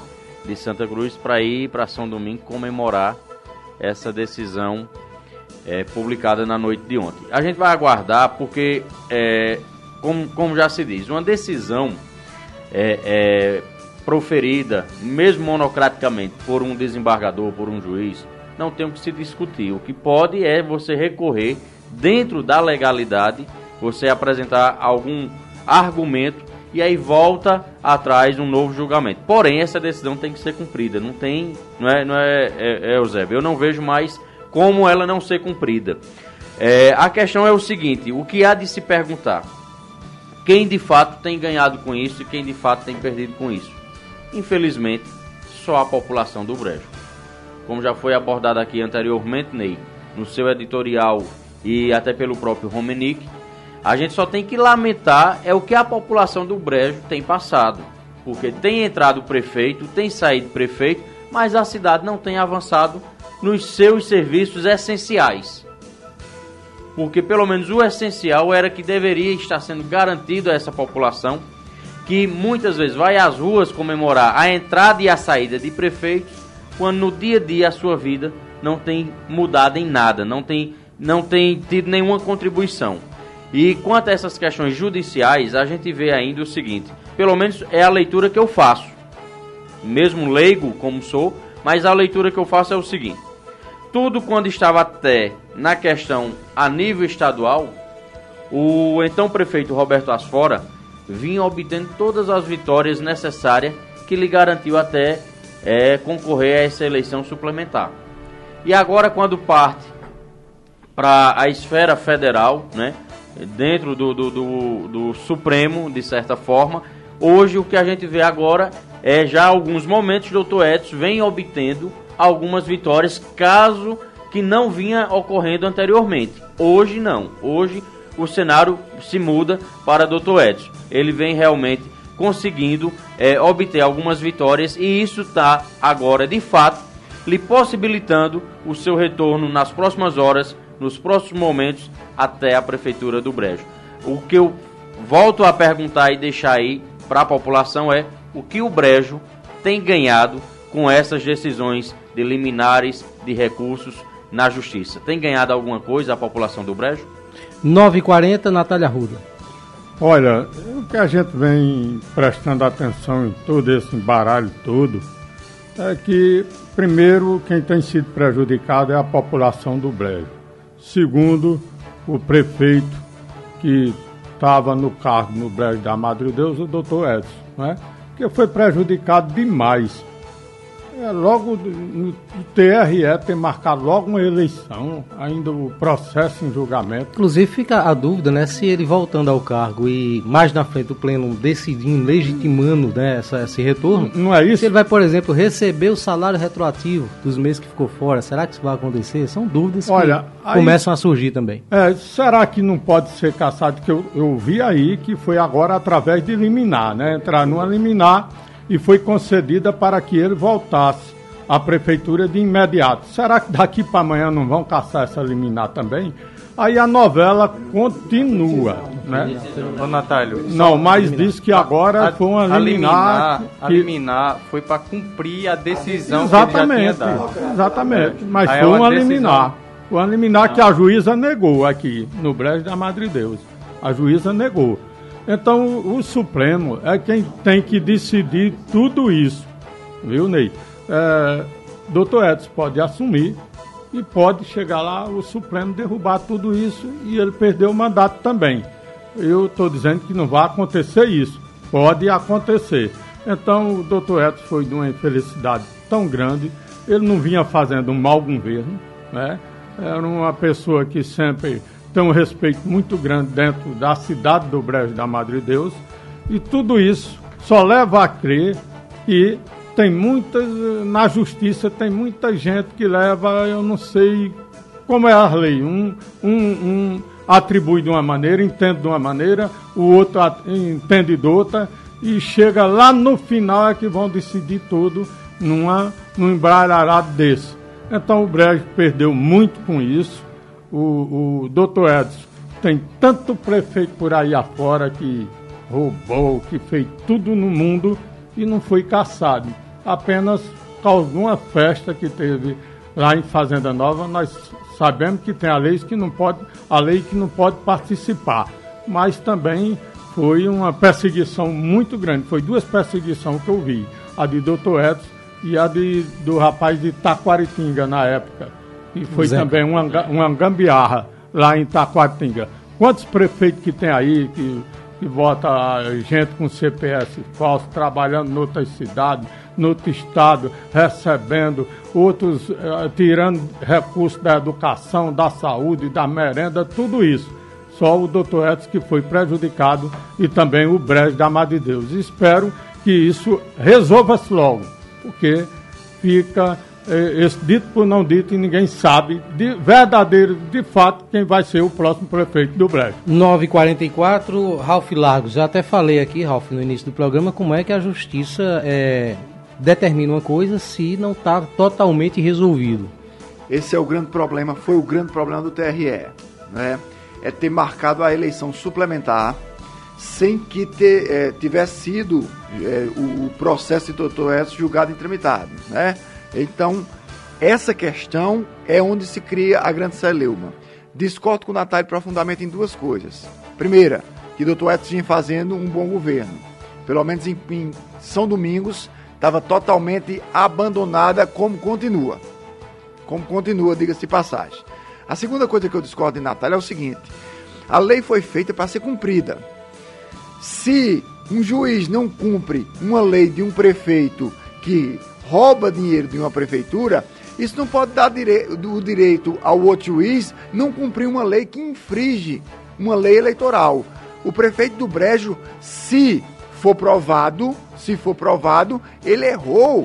de Santa Cruz para ir para São Domingo comemorar essa decisão é, publicada na noite de ontem. A gente vai aguardar porque, é, como, como já se diz, uma decisão é, é, proferida, mesmo monocraticamente, por um desembargador, por um juiz, não tem o que se discutir. O que pode é você recorrer, dentro da legalidade, você apresentar algum argumento e aí volta atrás um novo julgamento. Porém, essa decisão tem que ser cumprida. Não tem, não é, não é, é, é Eusébio, eu não vejo mais como ela não ser cumprida. É, a questão é o seguinte, o que há de se perguntar? Quem de fato tem ganhado com isso e quem de fato tem perdido com isso? Infelizmente, só a população do Brejo. Como já foi abordado aqui anteriormente, Ney, no seu editorial e até pelo próprio Romenick, a gente só tem que lamentar é o que a população do Brejo tem passado. Porque tem entrado o prefeito, tem saído o prefeito, mas a cidade não tem avançado nos seus serviços essenciais. Porque pelo menos o essencial era que deveria estar sendo garantido a essa população, que muitas vezes vai às ruas comemorar a entrada e a saída de prefeitos, quando no dia a dia a sua vida não tem mudado em nada, não tem, não tem tido nenhuma contribuição. E quanto a essas questões judiciais, a gente vê ainda o seguinte, pelo menos é a leitura que eu faço, mesmo leigo como sou, mas a leitura que eu faço é o seguinte, tudo quando estava até na questão a nível estadual, o então prefeito Roberto Asfora vinha obtendo todas as vitórias necessárias que lhe garantiu até é, concorrer a essa eleição suplementar. E agora quando parte para a esfera federal, né, dentro do, do, do, do Supremo, de certa forma, hoje o que a gente vê agora é já alguns momentos o doutor Edson vem obtendo algumas vitórias, caso que não vinha ocorrendo anteriormente. Hoje não, hoje o cenário se muda para doutor Edson. Ele vem realmente conseguindo é, obter algumas vitórias e isso está agora de fato lhe possibilitando o seu retorno nas próximas horas, nos próximos momentos, até a Prefeitura do Brejo. O que eu volto a perguntar e deixar aí para a população é o que o Brejo tem ganhado com essas decisões de liminares de recursos na Justiça. Tem ganhado alguma coisa a população do Brejo? nove e quarenta, Natália Arruda. Olha, o que a gente vem prestando atenção em todo esse embaralho todo é que, primeiro, quem tem sido prejudicado é a população do Brejo. Segundo, o prefeito que estava no cargo no Brejo da Madre de Deus, o doutor Edson, né? Que foi prejudicado demais. É, logo no T R E tem marcado logo uma eleição, ainda o processo em julgamento. Inclusive fica a dúvida, né, se ele voltando ao cargo e mais na frente o pleno decidindo, legitimando, né, essa, esse retorno, não é isso? Se ele vai, por exemplo, receber o salário retroativo dos meses que ficou fora, será que isso vai acontecer? São dúvidas Olha, que aí, começam a surgir também. É, será que não pode ser cassado? Que eu, eu vi aí que foi agora através de liminar, né, entrar numa liminar e foi concedida para que ele voltasse à prefeitura de imediato. Será que daqui para amanhã não vão caçar essa liminar também? Aí a novela continua, né? Ô, Natálio, não, mas diz que agora a, foi uma liminar. liminar Que... A liminar foi para cumprir a decisão exatamente, que ele já tinha dado. Exatamente, mas aí foi é uma, uma decisão... liminar. Foi uma liminar não. que a juíza negou aqui, no Brejo da Madre de Deus. A juíza negou. Então, o, o Supremo é quem tem que decidir tudo isso, viu, Ney? É, doutor Edson pode assumir e pode chegar lá, o Supremo derrubar tudo isso e ele perder o mandato também. Eu estou dizendo que não vai acontecer isso, pode acontecer. Então, o doutor Edson foi de uma infelicidade tão grande, ele não vinha fazendo um mau governo, né? Era uma pessoa que sempre... tem um respeito muito grande dentro da cidade do Brejo da Madre de Deus, e tudo isso só leva a crer que tem muitas, na justiça tem muita gente que leva, eu não sei como é a lei, um, um, um atribui de uma maneira, entende de uma maneira, o outro entende de outra, e chega lá no final é que vão decidir tudo numa, num embaralhado desse. Então o Brejo perdeu muito com isso. O, o doutor Edson tem tanto prefeito por aí afora que roubou, que fez tudo no mundo e não foi caçado. apenas causou uma festa que teve lá em Fazenda Nova. Nós sabemos que tem a lei que não pode, a lei que não pode participar, mas também foi uma perseguição muito grande. Foi duas perseguições que eu vi, a de doutor Edson e a de, do rapaz de Taquaritinga na época. E foi Zé. também uma, uma gambiarra lá em Taquaritinga. Quantos prefeitos que tem aí que, que vota gente com C P S falso, trabalhando em outras cidades, no outro estado, recebendo, outros uh, tirando recursos da educação, da saúde, da merenda, tudo isso. Só o doutor Edson que foi prejudicado e também o Brejo da Madre de Deus. Espero que isso resolva-se logo, porque fica eh, esse dito por não dito e ninguém sabe de verdadeiro, de fato, quem vai ser o próximo prefeito do Brejo. nove e quarenta e quatro, Ralf Largos. Já até falei aqui, Ralf, no início do programa, como é que a justiça é, determina uma coisa se não está totalmente resolvido. Esse é o grande problema, foi o grande problema do T R E, né? É ter marcado a eleição suplementar sem que ter, é, tivesse sido é, o, o processo de doutor Edson julgado e tramitado, né? Então, essa questão é onde se cria a grande celeuma. Discordo com o Natália profundamente em duas coisas. Primeira, que doutor Edson vinha fazendo um bom governo. Pelo menos em, em São Domingos, estava totalmente abandonada, como continua. Como continua, diga-se de passagem. A segunda coisa que eu discordo de Natália é o seguinte: a lei foi feita para ser cumprida. Se um juiz não cumpre uma lei de um prefeito que rouba dinheiro de uma prefeitura, isso não pode dar dire- o direito ao outro juiz não cumprir uma lei que infringe uma lei eleitoral. O prefeito do Brejo, se for provado, se for provado, ele errou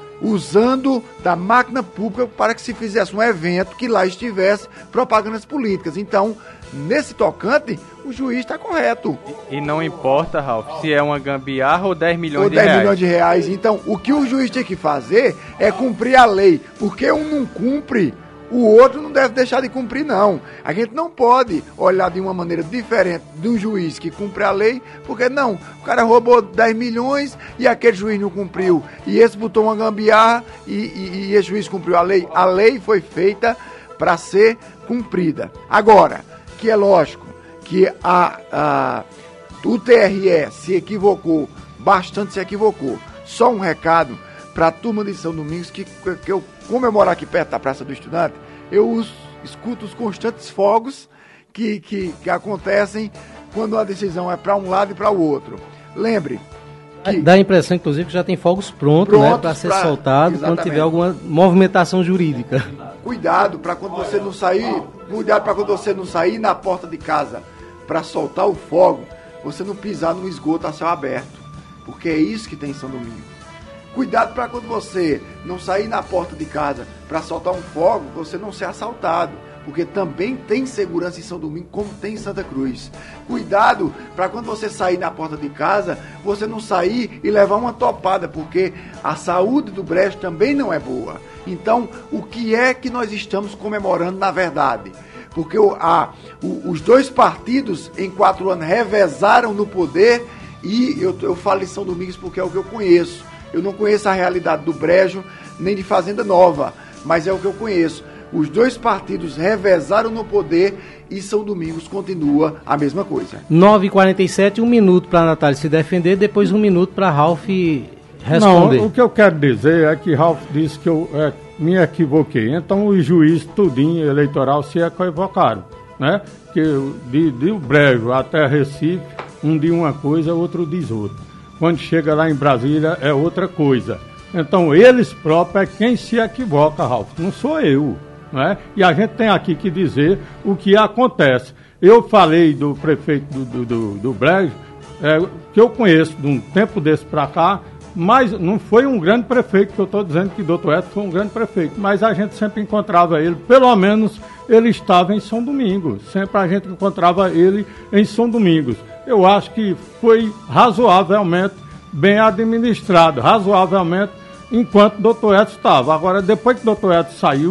usando da máquina pública para que se fizesse um evento que lá estivesse propagandas políticas. Então, nesse tocante, o juiz está correto. E não importa, Ralf, se é uma gambiarra ou dez milhões ou de reais. dez milhões de reais. Então, o que o juiz tem que fazer é cumprir a lei, porque um não cumpre, o outro não deve deixar de cumprir, não. A gente não pode olhar de uma maneira diferente de um juiz que cumpre a lei, porque não, o cara roubou dez milhões e aquele juiz não cumpriu, e esse botou uma gambiarra e, e, e esse juiz cumpriu a lei. A lei foi feita para ser cumprida. Agora, que é lógico que a, a, o T R E se equivocou, bastante se equivocou. Só um recado para a turma de São Domingos, que, que eu comemorar aqui perto da Praça do Estudante, eu os, escuto os constantes fogos que, que, que acontecem quando a decisão é para um lado e para o outro. Lembre que... Dá a impressão, inclusive, que já tem fogos prontos, prontos né, para ser pra... soltado quando tiver alguma movimentação jurídica. Cuidado para quando você não sair, cuidado para quando você não sair na porta de casa para soltar o fogo, você não pisar no esgoto a céu aberto, porque é isso que tem em São Domingos. Cuidado para quando você não sair na porta de casa para soltar um fogo, você não ser assaltado, porque também tem segurança em São Domingos, como tem em Santa Cruz. Cuidado para quando você sair na porta de casa, você não sair e levar uma topada, porque a saúde do Brejo também não é boa. Então, o que é que nós estamos comemorando na verdade? Porque o, a, o, os dois partidos em quatro anos revezaram no poder, e eu, eu falo em São Domingos porque é o que eu conheço. Eu não conheço a realidade do Brejo, nem de Fazenda Nova, mas é o que eu conheço. Os dois partidos revezaram no poder e São Domingos continua a mesma coisa. nove e quarenta e sete, um minuto para a Natália se defender, depois um minuto para Ralf responder. Não, o que eu quero dizer é que Ralf disse que eu é, me equivoquei. Então os juízes tudinho eleitoral se equivocaram, né? Que de, de o Brejo até Recife, um diz uma coisa, outro diz outra. Quando chega lá em Brasília é outra coisa. Então eles próprios é quem se equivoca, Ralf, não sou eu, né? E a gente tem aqui que dizer o que acontece. Eu falei do prefeito do, do, do, do Brejo, é, que eu conheço de um tempo desse para cá, mas não foi um grande prefeito, que eu estou dizendo que o doutor Edson foi um grande prefeito, mas a gente sempre encontrava ele, pelo menos ele estava em São Domingos, sempre a gente encontrava ele em São Domingos. Eu acho que foi razoavelmente bem administrado, razoavelmente, enquanto o doutor Edson estava. Agora, depois que o doutor Edson saiu,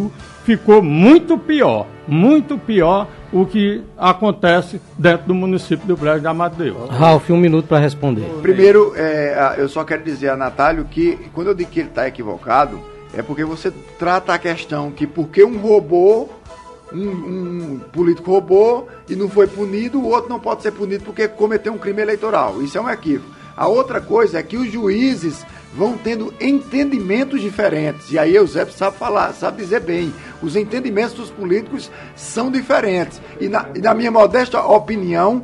ficou muito pior, muito pior o que acontece dentro do município do Brejo da Mata de Deus. Ralf, um minuto para responder. Primeiro, é, eu só quero dizer a Natálio que quando eu digo que ele está equivocado, é porque você trata a questão que porque um robô, um, um político roubou e não foi punido, o outro não pode ser punido porque cometeu um crime eleitoral. Isso é um equívoco. A outra coisa é que os juízes vão tendo entendimentos diferentes. E aí Eusébio sabe falar, sabe dizer bem. Os entendimentos dos políticos são diferentes. E na, e na minha modesta opinião,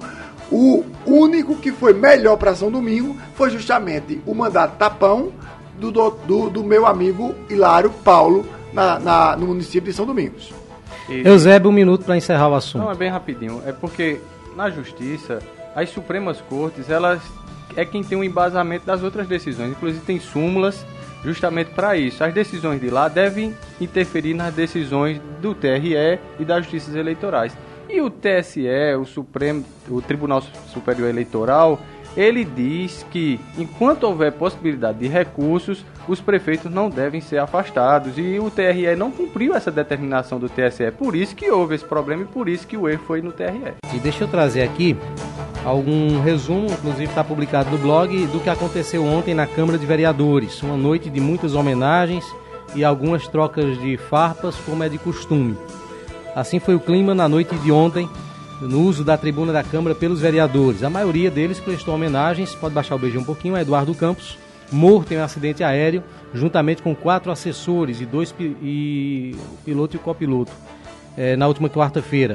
o único que foi melhor para São Domingo foi justamente o mandato tapão do, do, do meu amigo Hilário Paulo na, na, no município de São Domingos. E... Eusébio, um minuto para encerrar o assunto. Não, é bem rapidinho. É porque na justiça, as Supremas Cortes, elas é quem tem o um embasamento das outras decisões. Inclusive tem súmulas justamente para isso. As decisões de lá devem interferir nas decisões do T R E e das justiças eleitorais. E o T S E, o Supremo, o Tribunal Superior Eleitoral, ele diz que enquanto houver possibilidade de recursos, os prefeitos não devem ser afastados. E o T R E não cumpriu essa determinação do T S E. Por isso que houve esse problema e por isso que o erro foi no T R E. E deixa eu trazer aqui algum resumo, inclusive está publicado no blog, do que aconteceu ontem na Câmara de Vereadores. Uma noite de muitas homenagens e algumas trocas de farpas, como é de costume. Assim foi o clima na noite de ontem, no uso da tribuna da Câmara pelos vereadores. A maioria deles prestou homenagens, pode baixar o beijinho um pouquinho, a Eduardo Campos, morto em um acidente aéreo, juntamente com quatro assessores e dois pi- e piloto e copiloto, é, na última quarta-feira.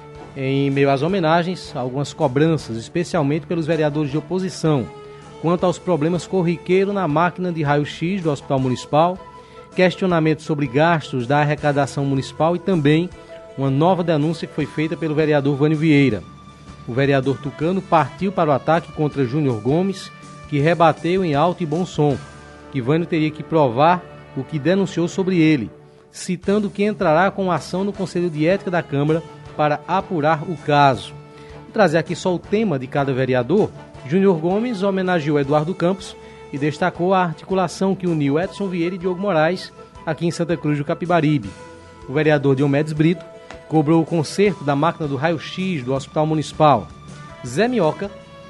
Em meio às homenagens, algumas cobranças, especialmente pelos vereadores de oposição, quanto aos problemas corriqueiros na máquina de raio-x do Hospital Municipal, questionamentos sobre gastos da arrecadação municipal e também uma nova denúncia que foi feita pelo vereador Vânio Vieira. O vereador tucano partiu para o ataque contra Júnior Gomes, que rebateu em alto e bom som, que Vânio teria que provar o que denunciou sobre ele, citando que entrará com ação no Conselho de Ética da Câmara para apurar o caso. Vou trazer aqui só o tema de cada vereador. Júnior Gomes homenageou Eduardo Campos e destacou a articulação que uniu Edson Vieira e Diogo Moraes aqui em Santa Cruz do Capibaribe. O vereador Diomedes Brito cobrou o conserto da máquina do raio-x do Hospital Municipal. Zé Minhoca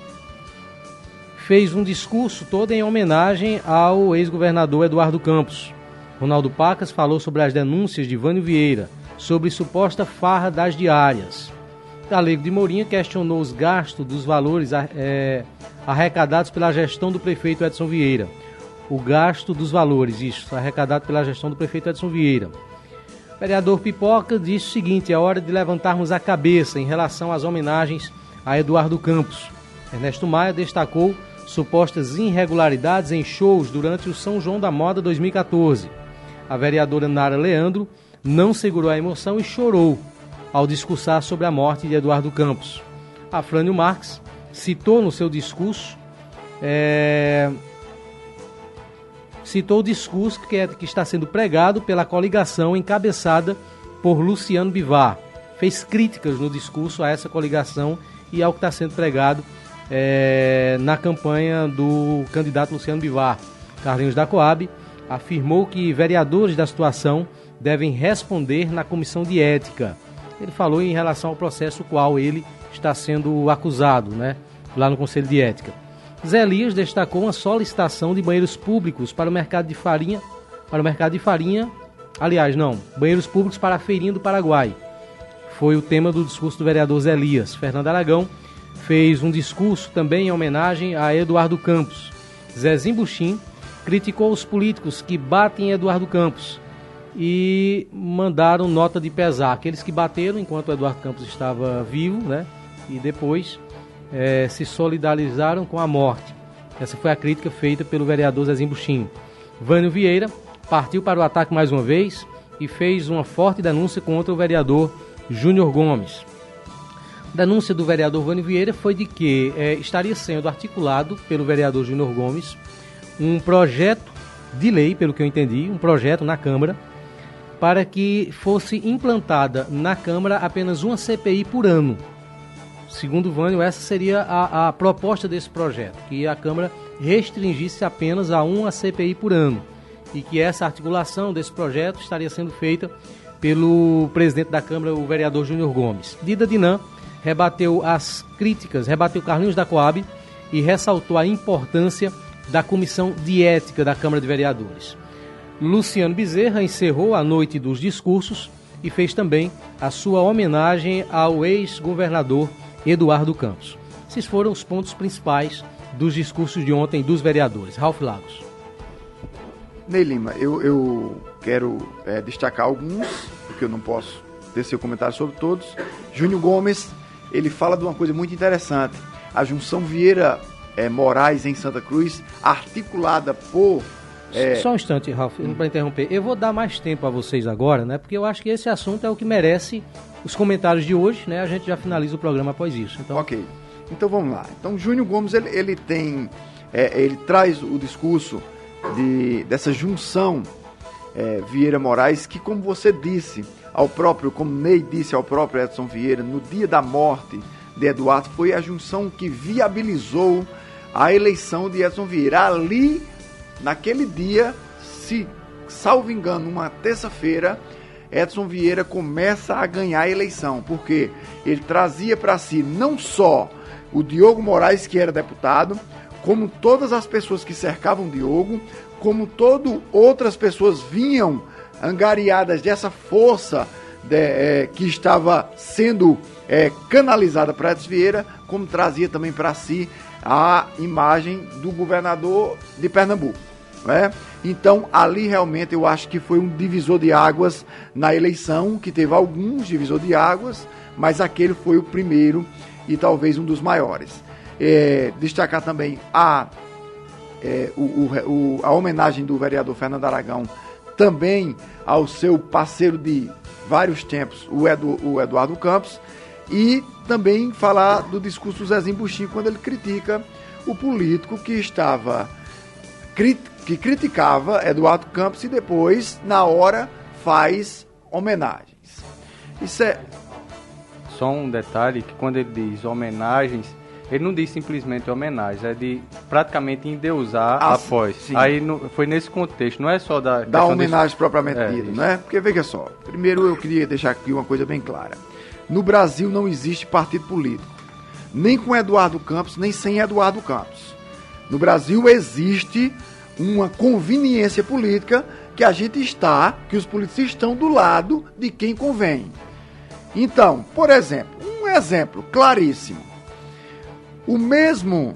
fez um discurso todo em homenagem ao ex-governador Eduardo Campos. Ronaldo Pacas falou sobre as denúncias de Vânio Vieira, sobre suposta farra das diárias. Galego de Mourinho questionou os gastos dos valores é, arrecadados pela gestão do prefeito Edson Vieira. O gasto dos valores, isso, arrecadado pela gestão do prefeito Edson Vieira. O vereador Pipoca disse o seguinte: é hora de levantarmos a cabeça em relação às homenagens a Eduardo Campos. Ernesto Maia destacou supostas irregularidades em shows durante o São João da Moda dois mil e catorze. A vereadora Nara Leandro não segurou a emoção e chorou ao discursar sobre a morte de Eduardo Campos. Afrânio Marques citou no seu discurso é, citou o discurso que, é, que está sendo pregado pela coligação encabeçada por Luciano Bivar. Fez críticas no discurso a essa coligação e ao que está sendo pregado é, na campanha do candidato Luciano Bivar. Carlinhos da Coab afirmou que vereadores da situação devem responder na comissão de ética. Ele falou em relação ao processo qual ele está sendo acusado, né, lá no Conselho de Ética. Zé Elias destacou uma solicitação de banheiros públicos para o mercado de farinha, para o mercado de farinha, aliás, não, banheiros públicos para a feirinha do Paraguai. Foi o tema do discurso do vereador Zé Elias. Fernando Aragão fez um discurso também em homenagem a Eduardo Campos. Zezinho Buxim criticou os políticos que batem em Eduardo Campos e mandaram nota de pesar. Aqueles que bateram enquanto o Eduardo Campos estava vivo, né? E depois é, se solidarizaram com a morte. Essa foi a crítica feita pelo vereador Zezinho Buxim. Vânio Vieira partiu para o ataque mais uma vez e fez uma forte denúncia contra o vereador Júnior Gomes. A denúncia do vereador Vânio Vieira foi de que é, estaria sendo articulado pelo vereador Júnior Gomes um projeto de lei, pelo que eu entendi, um projeto na Câmara, para que fosse implantada na Câmara apenas uma C P I por ano. Segundo o Vânio, essa seria a, a proposta desse projeto, que a Câmara restringisse apenas a uma C P I por ano, e que essa articulação desse projeto estaria sendo feita pelo presidente da Câmara, o vereador Júnior Gomes. Dida Dinan rebateu as críticas, rebateu Carlinhos da Coab e ressaltou a importância da Comissão de Ética da Câmara de Vereadores. Luciano Bezerra encerrou a noite dos discursos e fez também a sua homenagem ao ex-governador Eduardo Campos. Esses foram os pontos principais dos discursos de ontem dos vereadores. Ralf Lagos. Ney Lima, eu, eu quero é, destacar alguns, porque eu não posso ter seu comentário sobre todos. Júnior Gomes, ele fala de uma coisa muito interessante. A junção Vieira é, Moraes em Santa Cruz, articulada por... É... Só um instante, Ralf, hum. para interromper. Eu vou dar mais tempo a vocês agora, né? Porque eu acho que esse assunto é o que merece os comentários de hoje, né? A gente já finaliza o programa após isso. Então... Ok. Então vamos lá. Então Júnior Gomes, ele, ele tem... É, ele traz o discurso de, dessa junção é, Vieira Moraes, que, como você disse, ao próprio, como Ney disse ao próprio Edson Vieira, no dia da morte de Eduardo, foi a junção que viabilizou a eleição de Edson Vieira. Ali, naquele dia, se salvo engano, uma terça-feira, Edson Vieira começa a ganhar a eleição, porque ele trazia para si não só o Diogo Moraes, que era deputado, como todas as pessoas que cercavam Diogo, como todo outras pessoas vinham angariadas dessa força de, é, que estava sendo é, canalizada para Edson Vieira, como trazia também para si a imagem do governador de Pernambuco. Né? Então, ali realmente eu acho que foi um divisor de águas na eleição, que teve alguns divisor de águas, mas aquele foi o primeiro e talvez um dos maiores. É, destacar também a, é, o, o, a homenagem do vereador Fernando Aragão também ao seu parceiro de vários tempos, o, Edu, o Eduardo Campos, e também falar do discurso do Zezinho Buxim, quando ele critica o político que estava que criticava Eduardo Campos e depois, na hora, faz homenagens. Isso é... Só um detalhe, que quando ele diz homenagens, ele não diz simplesmente homenagem, é de praticamente endeusar ah, após. Sim. Aí no, foi nesse contexto, não é só da... Da homenagem desse... propriamente é, dita, né? Porque veja só, primeiro eu queria deixar aqui uma coisa bem clara. No Brasil não existe partido político, nem com Eduardo Campos, nem sem Eduardo Campos. No Brasil existe uma conveniência política que a gente está, que os políticos estão do lado de quem convém. Então, por exemplo, um exemplo claríssimo. O mesmo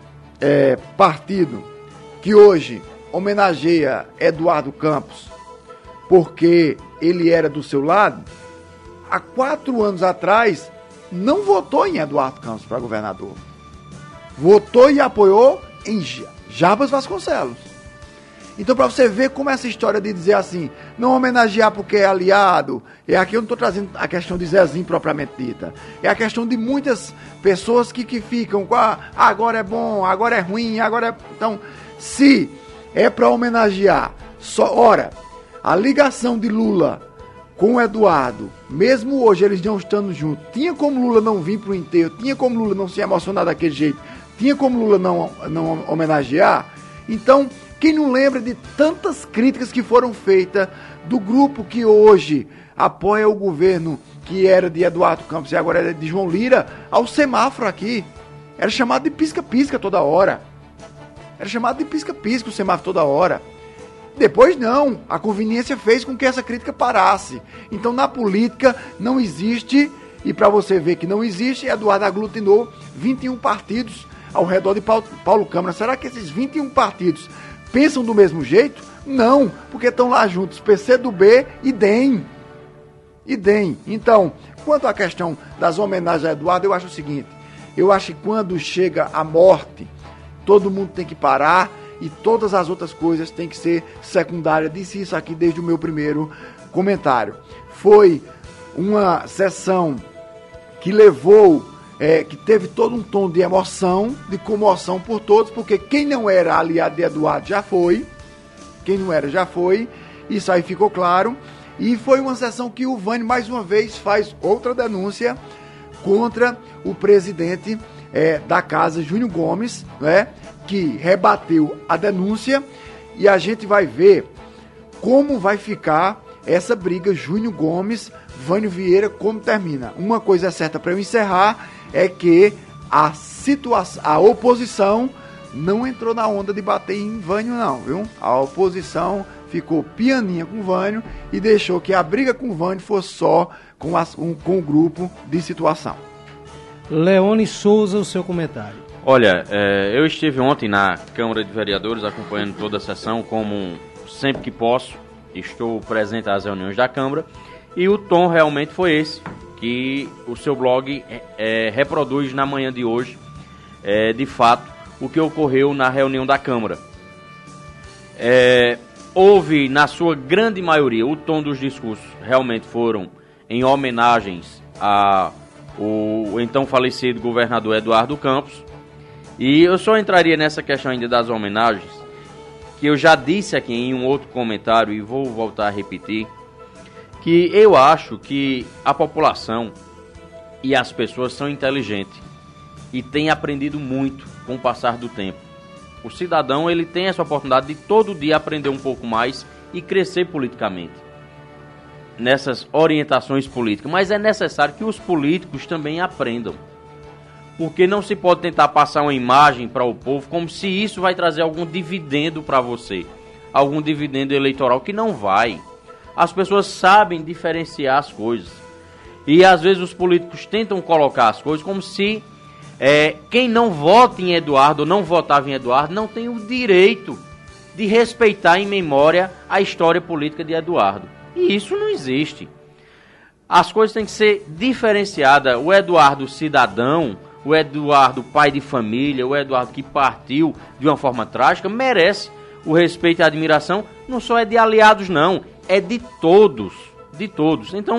é, partido que hoje homenageia Eduardo Campos porque ele era do seu lado, há quatro anos atrás não votou em Eduardo Campos para governador. Votou e apoiou em Jarbas Vasconcelos. Então, para você ver como essa história de dizer assim, não homenagear porque é aliado, é aqui eu não estou trazendo a questão de Zezinho propriamente dita, é a questão de muitas pessoas que, que ficam com a, ah, agora é bom, agora é ruim, agora é... Então, se é para homenagear, só, ora, a ligação de Lula com o Eduardo, mesmo hoje eles não estando juntos, tinha como Lula não vir para o enterro, tinha como Lula não se emocionar daquele jeito, tinha como Lula não, não homenagear. Então, quem não lembra de tantas críticas que foram feitas do grupo que hoje apoia o governo, que era de Eduardo Campos e agora é de João Lira, ao semáforo aqui. Era chamado de pisca-pisca toda hora. Era chamado de pisca-pisca o semáforo toda hora. Depois não, a conveniência fez com que essa crítica parasse. Então na política não existe, e para você ver que não existe, Eduardo aglutinou vinte e um partidos ao redor de Paulo, Paulo Câmara. Será que esses vinte e um partidos pensam do mesmo jeito? Não, porque estão lá juntos, P C do B e D E M. E D E M. Então, quanto à questão das homenagens a Eduardo, eu acho o seguinte, eu acho que quando chega a morte, todo mundo tem que parar e todas as outras coisas têm que ser secundárias. Disse isso aqui desde o meu primeiro comentário. Foi uma sessão que levou, é, que teve todo um tom de emoção, de comoção por todos, porque quem não era aliado de Eduardo já foi, quem não era já foi, isso aí ficou claro, e foi uma sessão que o Vani mais uma vez faz outra denúncia contra o presidente é, da casa, Júnior Gomes, né, que rebateu a denúncia, e a gente vai ver como vai ficar essa briga Júnior Gomes, Vânio Vieira, como termina. Uma coisa é certa para eu encerrar, é que a situação, a oposição não entrou na onda de bater em Vânio não, viu? A oposição ficou pianinha com o Vânio e deixou que a briga com o Vânio fosse só com, as, um, com o grupo de situação. Leone Souza, o seu comentário. Olha, é, eu estive ontem na Câmara de Vereadores acompanhando toda a sessão, como sempre que posso, estou presente às reuniões da Câmara, e o tom realmente foi esse, que o seu blog é, é, reproduz na manhã de hoje, é, de fato, o que ocorreu na reunião da Câmara. É, houve, na sua grande maioria, o tom dos discursos realmente foram em homenagens ao então falecido governador Eduardo Campos. E eu só entraria nessa questão ainda das homenagens, que eu já disse aqui em um outro comentário e vou voltar a repetir, que eu acho que a população e as pessoas são inteligentes e têm aprendido muito com o passar do tempo. O cidadão, ele tem essa oportunidade de todo dia aprender um pouco mais e crescer politicamente nessas orientações políticas, mas é necessário que os políticos também aprendam, porque não se pode tentar passar uma imagem para o povo como se isso vai trazer algum dividendo para você, algum dividendo eleitoral, que não vai. As pessoas sabem diferenciar as coisas e às vezes os políticos tentam colocar as coisas como se É, quem não vota em Eduardo ou não votava em Eduardo não tem o direito de respeitar em memória a história política de Eduardo. E isso não existe. As coisas têm que ser diferenciadas. O Eduardo cidadão, o Eduardo pai de família, o Eduardo que partiu de uma forma trágica, merece o respeito e a admiração. Não só é de aliados não, é de todos, de todos. Então,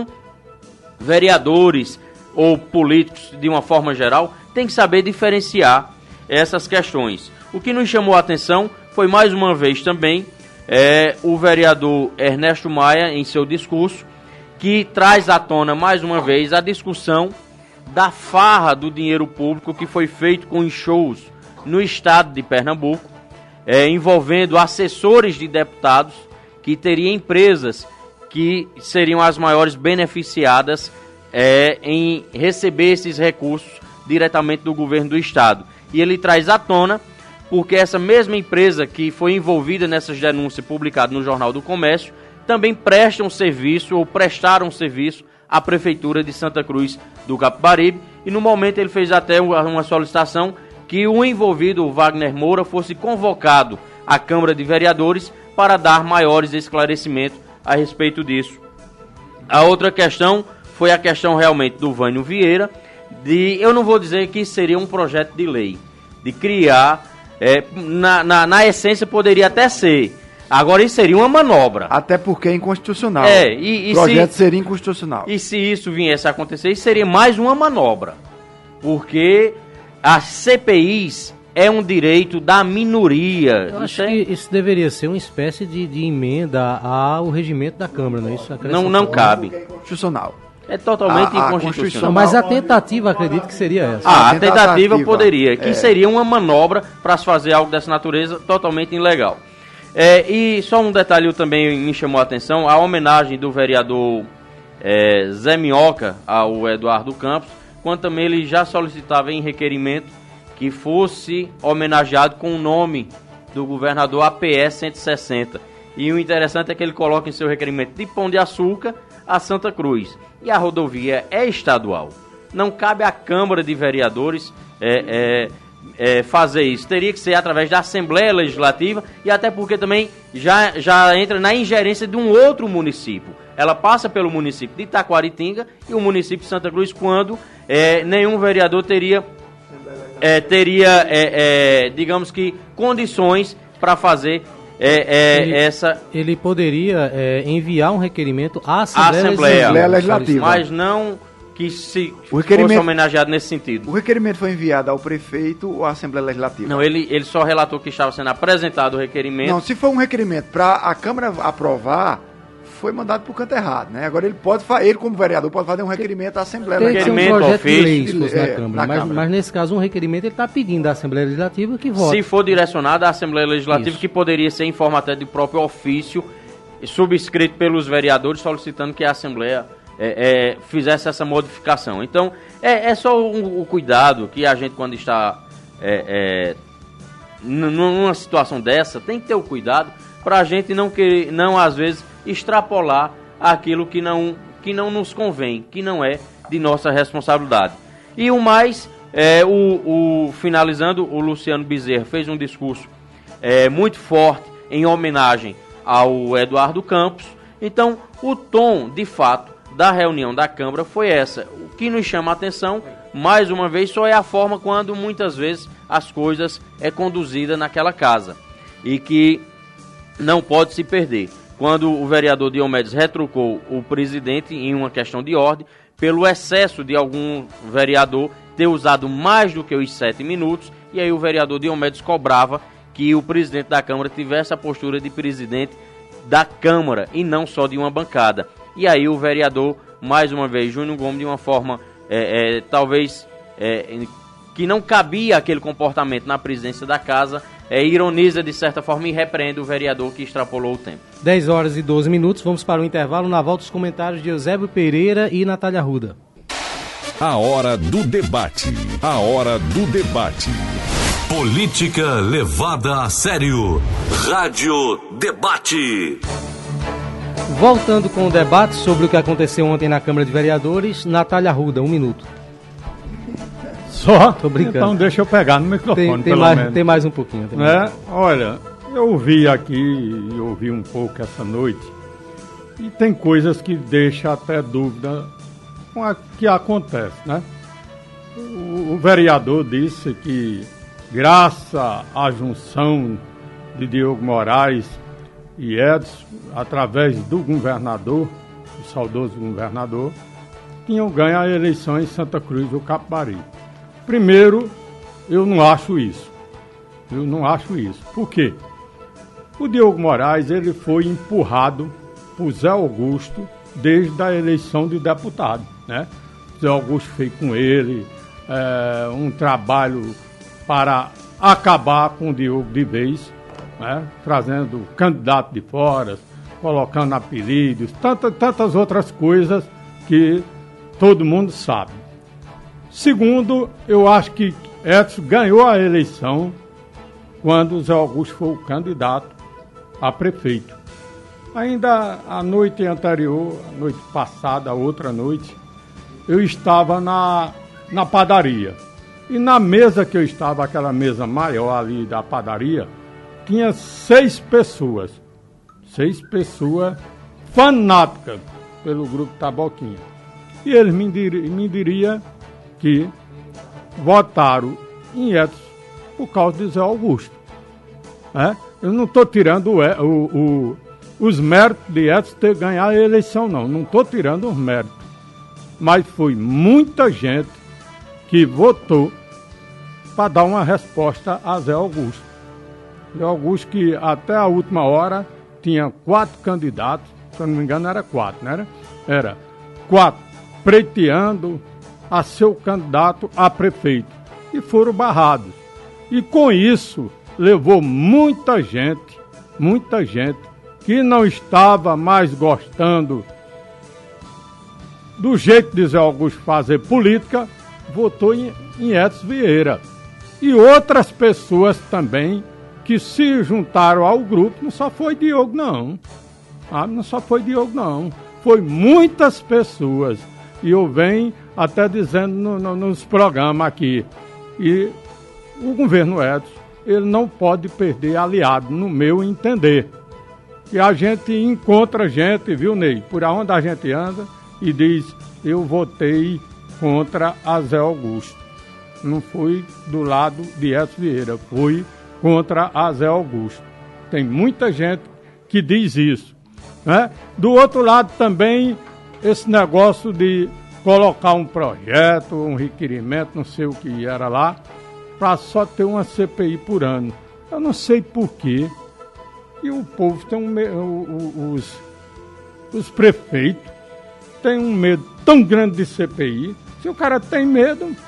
vereadores ou políticos de uma forma geral tem que saber diferenciar essas questões. O que nos chamou a atenção foi mais uma vez também é, o vereador Ernesto Maia, em seu discurso, que traz à tona mais uma vez a discussão da farra do dinheiro público que foi feito com shows no estado de Pernambuco, é, envolvendo assessores de deputados, que teria empresas que seriam as maiores beneficiadas é, em receber esses recursos diretamente do governo do estado. E ele traz à tona porque essa mesma empresa que foi envolvida nessas denúncias publicadas no Jornal do Comércio também prestam serviço ou prestaram serviço à Prefeitura de Santa Cruz do Capibaribe, e no momento ele fez até uma solicitação que o envolvido, o Wagner Moura, fosse convocado à Câmara de Vereadores para dar maiores esclarecimentos a respeito disso. A outra questão foi a questão realmente do Vânio Vieira, de, eu não vou dizer que seria um projeto de lei, de criar, é, na, na, na essência poderia até ser, agora isso seria uma manobra. Até porque é inconstitucional. É, e, e o projeto se, seria inconstitucional. E se isso viesse a acontecer, isso seria mais uma manobra, porque as C P Is é um direito da minoria. Eu acho que isso deveria ser uma espécie de, de emenda ao regimento da Câmara, não é isso? Não, não cabe. É inconstitucional. É totalmente a, a inconstitucional. Mas a tentativa, acredito que seria essa. Ah, a a tentativa, tentativa poderia, que é. seria uma manobra para se fazer algo dessa natureza totalmente ilegal. É, e só um detalhe também me chamou a atenção, a homenagem do vereador é, Zé Minhoca ao Eduardo Campos, quando também ele já solicitava em requerimento que fosse homenageado com o nome do governador A P S cento e sessenta. E o interessante é que ele coloca em seu requerimento de Pão de Açúcar a Santa Cruz. E a rodovia é estadual. Não cabe à Câmara de Vereadores é, é, é, fazer isso. Teria que ser através da Assembleia Legislativa, e até porque também já, já entra na ingerência de um outro município. Ela passa pelo município de Itaquaritinga e o município de Santa Cruz, quando é, nenhum vereador teria, é, teria é, é, digamos que, condições para fazer É, é, ele, essa... ele poderia é, enviar um requerimento à Assembleia, Assembleia, Assembleia Legislativa, mas não que se o requerimento, fosse homenageado nesse sentido. O requerimento foi enviado ao prefeito ou à Assembleia Legislativa? Não, ele, ele só relatou que estava sendo apresentado o requerimento. Não, se for um requerimento para a Câmara aprovar, foi mandado para o canto errado, né? Agora ele pode, ele como vereador pode fazer um requerimento à Assembleia Tem Legislativa. que ser um projeto de lei, se fosse é, na Câmara. na mas, Câmara. mas nesse caso um requerimento ele está pedindo à Assembleia Legislativa que vote. Se for direcionado à Assembleia Legislativa, Isso. que poderia ser em forma até de próprio ofício, subscrito pelos vereadores solicitando que a Assembleia é, é, fizesse essa modificação. Então, é, é só o, o cuidado que a gente, quando está é, é, numa situação dessa, tem que ter o cuidado para a gente não, querer, não, às vezes, extrapolar aquilo que não, que não nos convém, que não é de nossa responsabilidade. E o mais, é, o, o, finalizando, o Luciano Bezerra fez um discurso é, muito forte em homenagem ao Eduardo Campos. Então, o tom, de fato, da reunião da Câmara foi essa. O que nos chama a atenção, mais uma vez, só é a forma quando muitas vezes as coisas é conduzida naquela casa e que não pode se perder. Quando o vereador Diomedes retrucou o presidente em uma questão de ordem, pelo excesso de algum vereador ter usado mais do que os sete minutos, e aí o vereador Diomedes cobrava que o presidente da Câmara tivesse a postura de presidente da Câmara e não só de uma bancada. E aí o vereador, mais uma vez, Júnior Gomes, de uma forma é, é, talvez é, que não cabia aquele comportamento na presidência da casa, é, ironiza de certa forma e repreende o vereador que extrapolou o tempo. dez horas e doze minutos, vamos para o intervalo. Na volta, os comentários de Eusébio Pereira e Natália Arruda. A hora do debate. A hora do debate. Política levada a sério. Rádio Debate. Voltando com o debate sobre o que aconteceu ontem na Câmara de Vereadores, Natália Arruda, um minuto. Só? Tô brincando. Então deixa eu pegar no microfone, tem, tem pelo mais, menos. Tem mais um pouquinho. Tem é? mais. Olha, eu ouvi aqui e ouvi um pouco essa noite e tem coisas que deixam até dúvida com o que acontece, né? O, o vereador disse que, graças à junção de Diogo Moraes e Edson, através do governador, o saudoso governador, tinham ganho a eleição em Santa Cruz do Capibari. Primeiro, eu não acho isso. Eu não acho isso. Por quê? O Diogo Moraes, ele foi empurrado por Zé Augusto desde a eleição de deputado, né? Zé Augusto fez com ele é, um trabalho para acabar com o Diogo de vez, né? Trazendo candidato de fora, colocando apelidos, tantas, tantas outras coisas que todo mundo sabe. Segundo, eu acho que Edson ganhou a eleição quando o Zé Augusto foi o candidato a prefeito. Ainda a noite anterior, a noite passada, a outra noite, eu estava na, na padaria. E na mesa que eu estava, aquela mesa maior ali da padaria, tinha seis pessoas. Seis pessoas fanáticas pelo grupo Taboquinha. E eles me, dir, me diriam que votaram em Edson por causa de Zé Augusto. É? Eu não estou tirando o, o, o, os méritos de Edson ter ganhado a eleição, não. Não estou tirando os méritos. Mas foi muita gente que votou para dar uma resposta a Zé Augusto. Zé Augusto que até a última hora tinha quatro candidatos, se eu não me engano era quatro, não era? Era quatro, pleiteando a seu candidato a prefeito. E foram barrados. E com isso levou muita gente, muita gente que não estava mais gostando do jeito de Zé Augusto fazer política, votou em, em Edson Vieira. E outras pessoas também que se juntaram ao grupo, não só foi Diogo não, ah, não só foi Diogo não, foi muitas pessoas. E eu venho até dizendo no, no, nos programas aqui, e o governo Edson, ele não pode perder aliado, no meu entender. E a gente encontra gente, viu, Ney, por onde a gente anda, e diz, eu votei contra a Zé Augusto. Não fui do lado de Edson Vieira, fui contra a Zé Augusto. Tem muita gente que diz isso, né? Do outro lado também, esse negócio de colocar um projeto, um requerimento, não sei o que era lá, para só ter uma C P I por ano. Eu não sei por quê. E o povo tem um medo, os, os prefeitos têm um medo tão grande de C P I. Se o cara tem medo,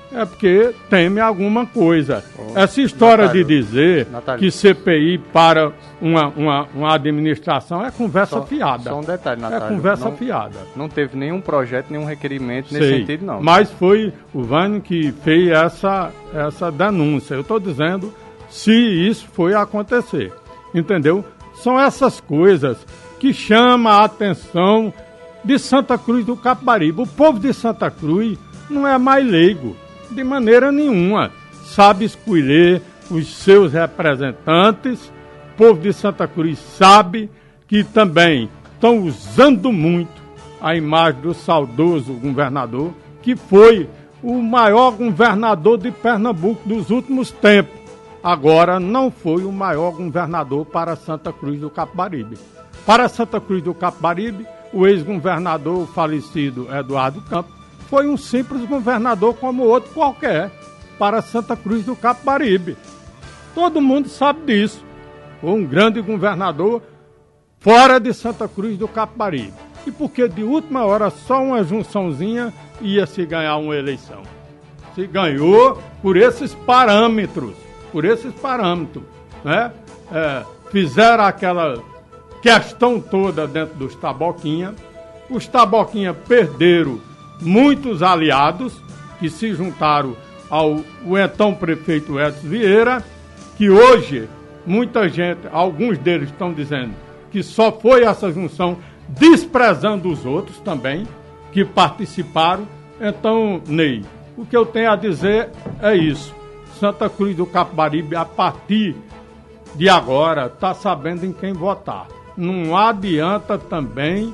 é porque teme alguma coisa. Oh, Essa história Natália, de dizer Natália. que C P I para uma, uma, uma administração é conversa só, fiada. Só um detalhe, Natália. É conversa não, fiada. Não teve nenhum projeto, nenhum requerimento nesse Sei, sentido, não. Mas foi o Vânio que fez essa, essa denúncia. Eu estou dizendo se isso foi acontecer. Entendeu? São essas coisas que chamam a atenção de Santa Cruz do Capibaribe. O povo de Santa Cruz não é mais leigo, de maneira nenhuma. Sabe escolher os seus representantes. O povo de Santa Cruz sabe que também estão usando muito a imagem do saudoso governador, que foi o maior governador de Pernambuco dos últimos tempos. Agora não foi o maior governador para Santa Cruz do Capibaribe. Para Santa Cruz do Capibaribe, o ex-governador falecido Eduardo Campos foi um simples governador como outro qualquer para Santa Cruz do Capibaribe. Todo mundo sabe disso. Foi um grande governador fora de Santa Cruz do Capibaribe. E porque de última hora só uma junçãozinha ia se ganhar uma eleição. Se ganhou por esses parâmetros, por esses parâmetros, né? É, fizeram aquela questão toda dentro dos Taboquinha. Os Taboquinha perderam muitos aliados que se juntaram ao o então prefeito Edson Vieira, que hoje muita gente, alguns deles estão dizendo que só foi essa junção, desprezando os outros também, que participaram. Então, Ney, o que eu tenho a dizer é isso. Santa Cruz do Capibaribe, a partir de agora, está sabendo em quem votar. Não adianta também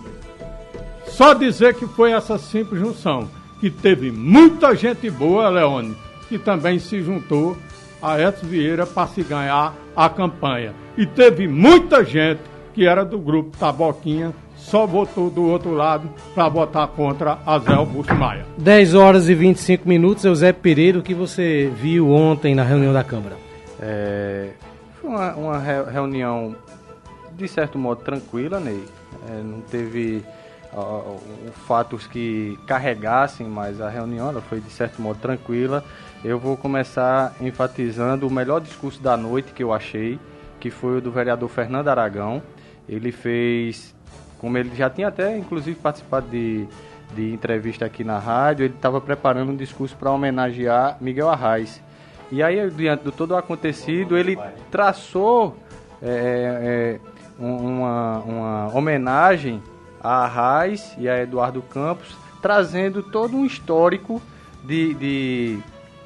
só dizer que foi essa simples junção, que teve muita gente boa, Leone, que também se juntou a Edson Vieira para se ganhar a campanha. E teve muita gente que era do grupo Taboquinha, só votou do outro lado para votar contra a Zé Augusto Maia. dez horas e vinte e cinco minutos, Eusébio Pereira, o que você viu ontem na reunião da Câmara? É, foi uma, uma reunião, de certo modo, tranquila, Ney. É, não teve uh, fatos que carregassem, mas a reunião ela foi, de certo modo, tranquila. Eu vou começar enfatizando o melhor discurso da noite que eu achei, que foi o do vereador Fernando Aragão. Ele fez, como ele já tinha até, inclusive, participado de, de entrevista aqui na rádio, ele estava preparando um discurso para homenagear Miguel Arraes. E aí, diante de todo o acontecido, ele traçou é, é, uma, uma homenagem a Arraes e a Eduardo Campos, trazendo todo um histórico de, de,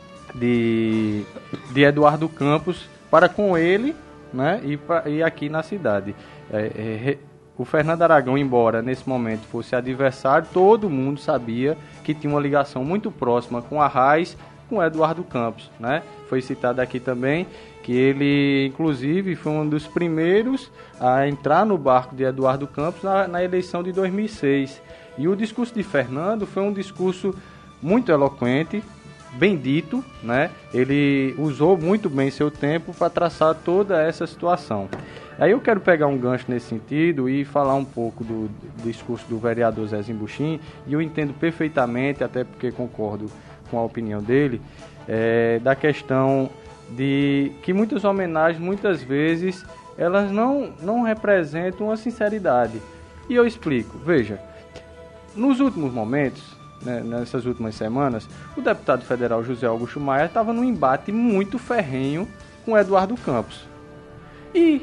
de, de Eduardo Campos para com ele, né, e, pra, e aqui na cidade. É, é, o Fernando Aragão, embora nesse momento fosse adversário, todo mundo sabia que tinha uma ligação muito próxima com Arraes, com Eduardo Campos, né? Foi citado aqui também que ele, inclusive, foi um dos primeiros a entrar no barco de Eduardo Campos na, na eleição de dois mil e seis. E o discurso de Fernando foi um discurso muito eloquente, bem dito, né? Ele usou muito bem seu tempo para traçar toda essa situação. Aí eu quero pegar um gancho nesse sentido e falar um pouco do, do discurso do vereador Zezinho Buxim, e eu entendo perfeitamente, até porque concordo com a opinião dele, é, da questão de que muitas homenagens, muitas vezes, elas não, não representam a sinceridade. E eu explico. Veja, nos últimos momentos, né, nessas últimas semanas, o deputado federal José Augusto Maia estava num embate muito ferrenho com Eduardo Campos. E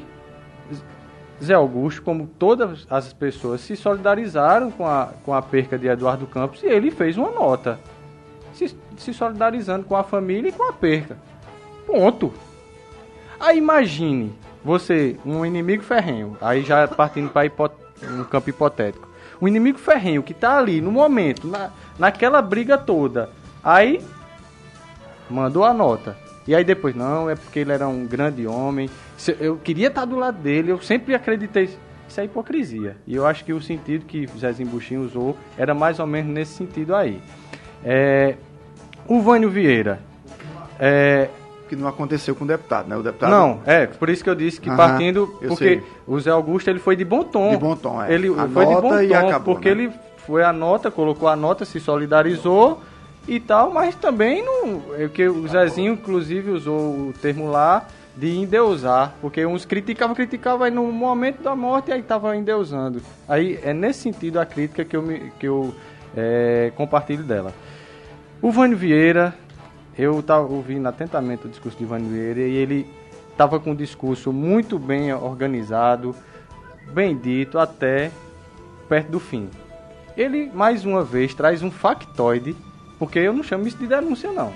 Zé Augusto, como todas as pessoas, se solidarizaram com a, com a perca de Eduardo Campos, e ele fez uma nota, se, se solidarizando com a família e com a perca. Ponto. Aí imagine, você, um inimigo ferrenho, aí já partindo para um campo hipotético, um inimigo ferrenho que está ali no momento, na, naquela briga toda, aí mandou a nota. E aí depois, não, é porque ele era um grande homem, eu queria estar do lado dele, eu sempre acreditei. Isso é hipocrisia. E eu acho que o sentido que o Zezinho Buxim usou era mais ou menos nesse sentido aí. É, o Vânio Vieira... É, que não aconteceu com o deputado, né? O deputado... Não, é, por isso que eu disse que Aham, partindo... Porque sei. O Zé Augusto, ele foi de bom tom. De bom tom, é. Ele a foi nota de bom tom, e acabou, porque né? Ele foi a nota, colocou a nota, se solidarizou e tal, mas também não, é que o Zezinho inclusive usou o termo lá de endeusar, porque uns criticavam, criticavam, aí no momento da morte aí estavam endeusando. Aí é nesse sentido a crítica que eu, me, que eu é, compartilho dela. O Vânio Vieira, eu estava ouvindo atentamente o discurso de Vânio Vieira e ele estava com um discurso muito bem organizado, bem dito, até perto do fim. Ele, mais uma vez, traz um factoide, porque eu não chamo isso de denúncia, não.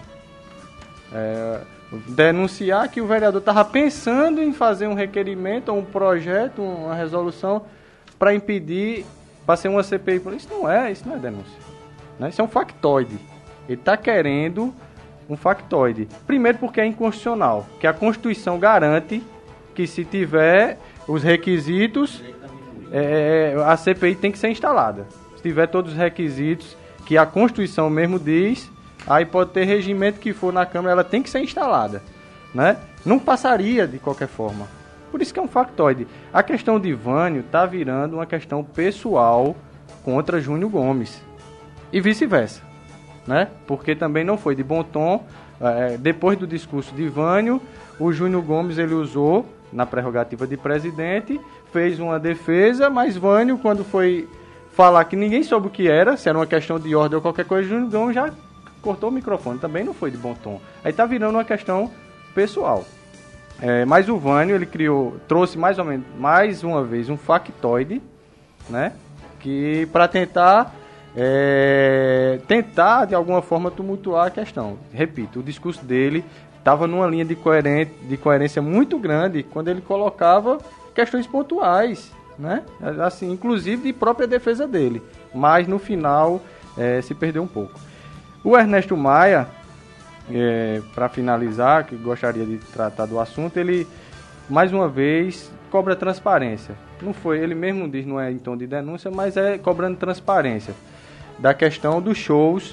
É, denunciar que o vereador estava pensando em fazer um requerimento, um projeto, uma resolução, para impedir, para ser uma C P I. Isso não é, isso não é denúncia. Né? Isso é um factoide. Ele está querendo um factoide. Primeiro porque é inconstitucional, que a Constituição garante que se tiver os requisitos, é, a C P I tem que ser instalada. Se tiver todos os requisitos que a Constituição mesmo diz, aí pode ter regimento que for na Câmara, ela tem que ser instalada. Né? Não passaria de qualquer forma. Por isso que é um factoide. A questão de Vânio está virando uma questão pessoal contra Júnior Gomes. E vice-versa. Né? Porque também não foi de bom tom. É, depois do discurso de Vânio, o Júnior Gomes ele usou, na prerrogativa de presidente, fez uma defesa, mas Vânio, quando foi falar que ninguém soube o que era, se era uma questão de ordem ou qualquer coisa, Júnior Gomes já cortou o microfone. Também não foi de bom tom. Aí está virando uma questão pessoal. É, mas o Vânio, ele criou, trouxe mais ou menos, mais uma vez, um factoide, né? Que para tentar, é, tentar de alguma forma tumultuar a questão. Repito, o discurso dele estava numa linha de, coerente, de coerência muito grande quando ele colocava questões pontuais, né? Assim, inclusive de própria defesa dele. Mas no final é, se perdeu um pouco. O Ernesto Maia, É, para finalizar, que gostaria de tratar do assunto, ele, mais uma vez, cobra transparência. Não foi, ele mesmo diz, não é em tom de denúncia, mas é cobrando transparência da questão dos shows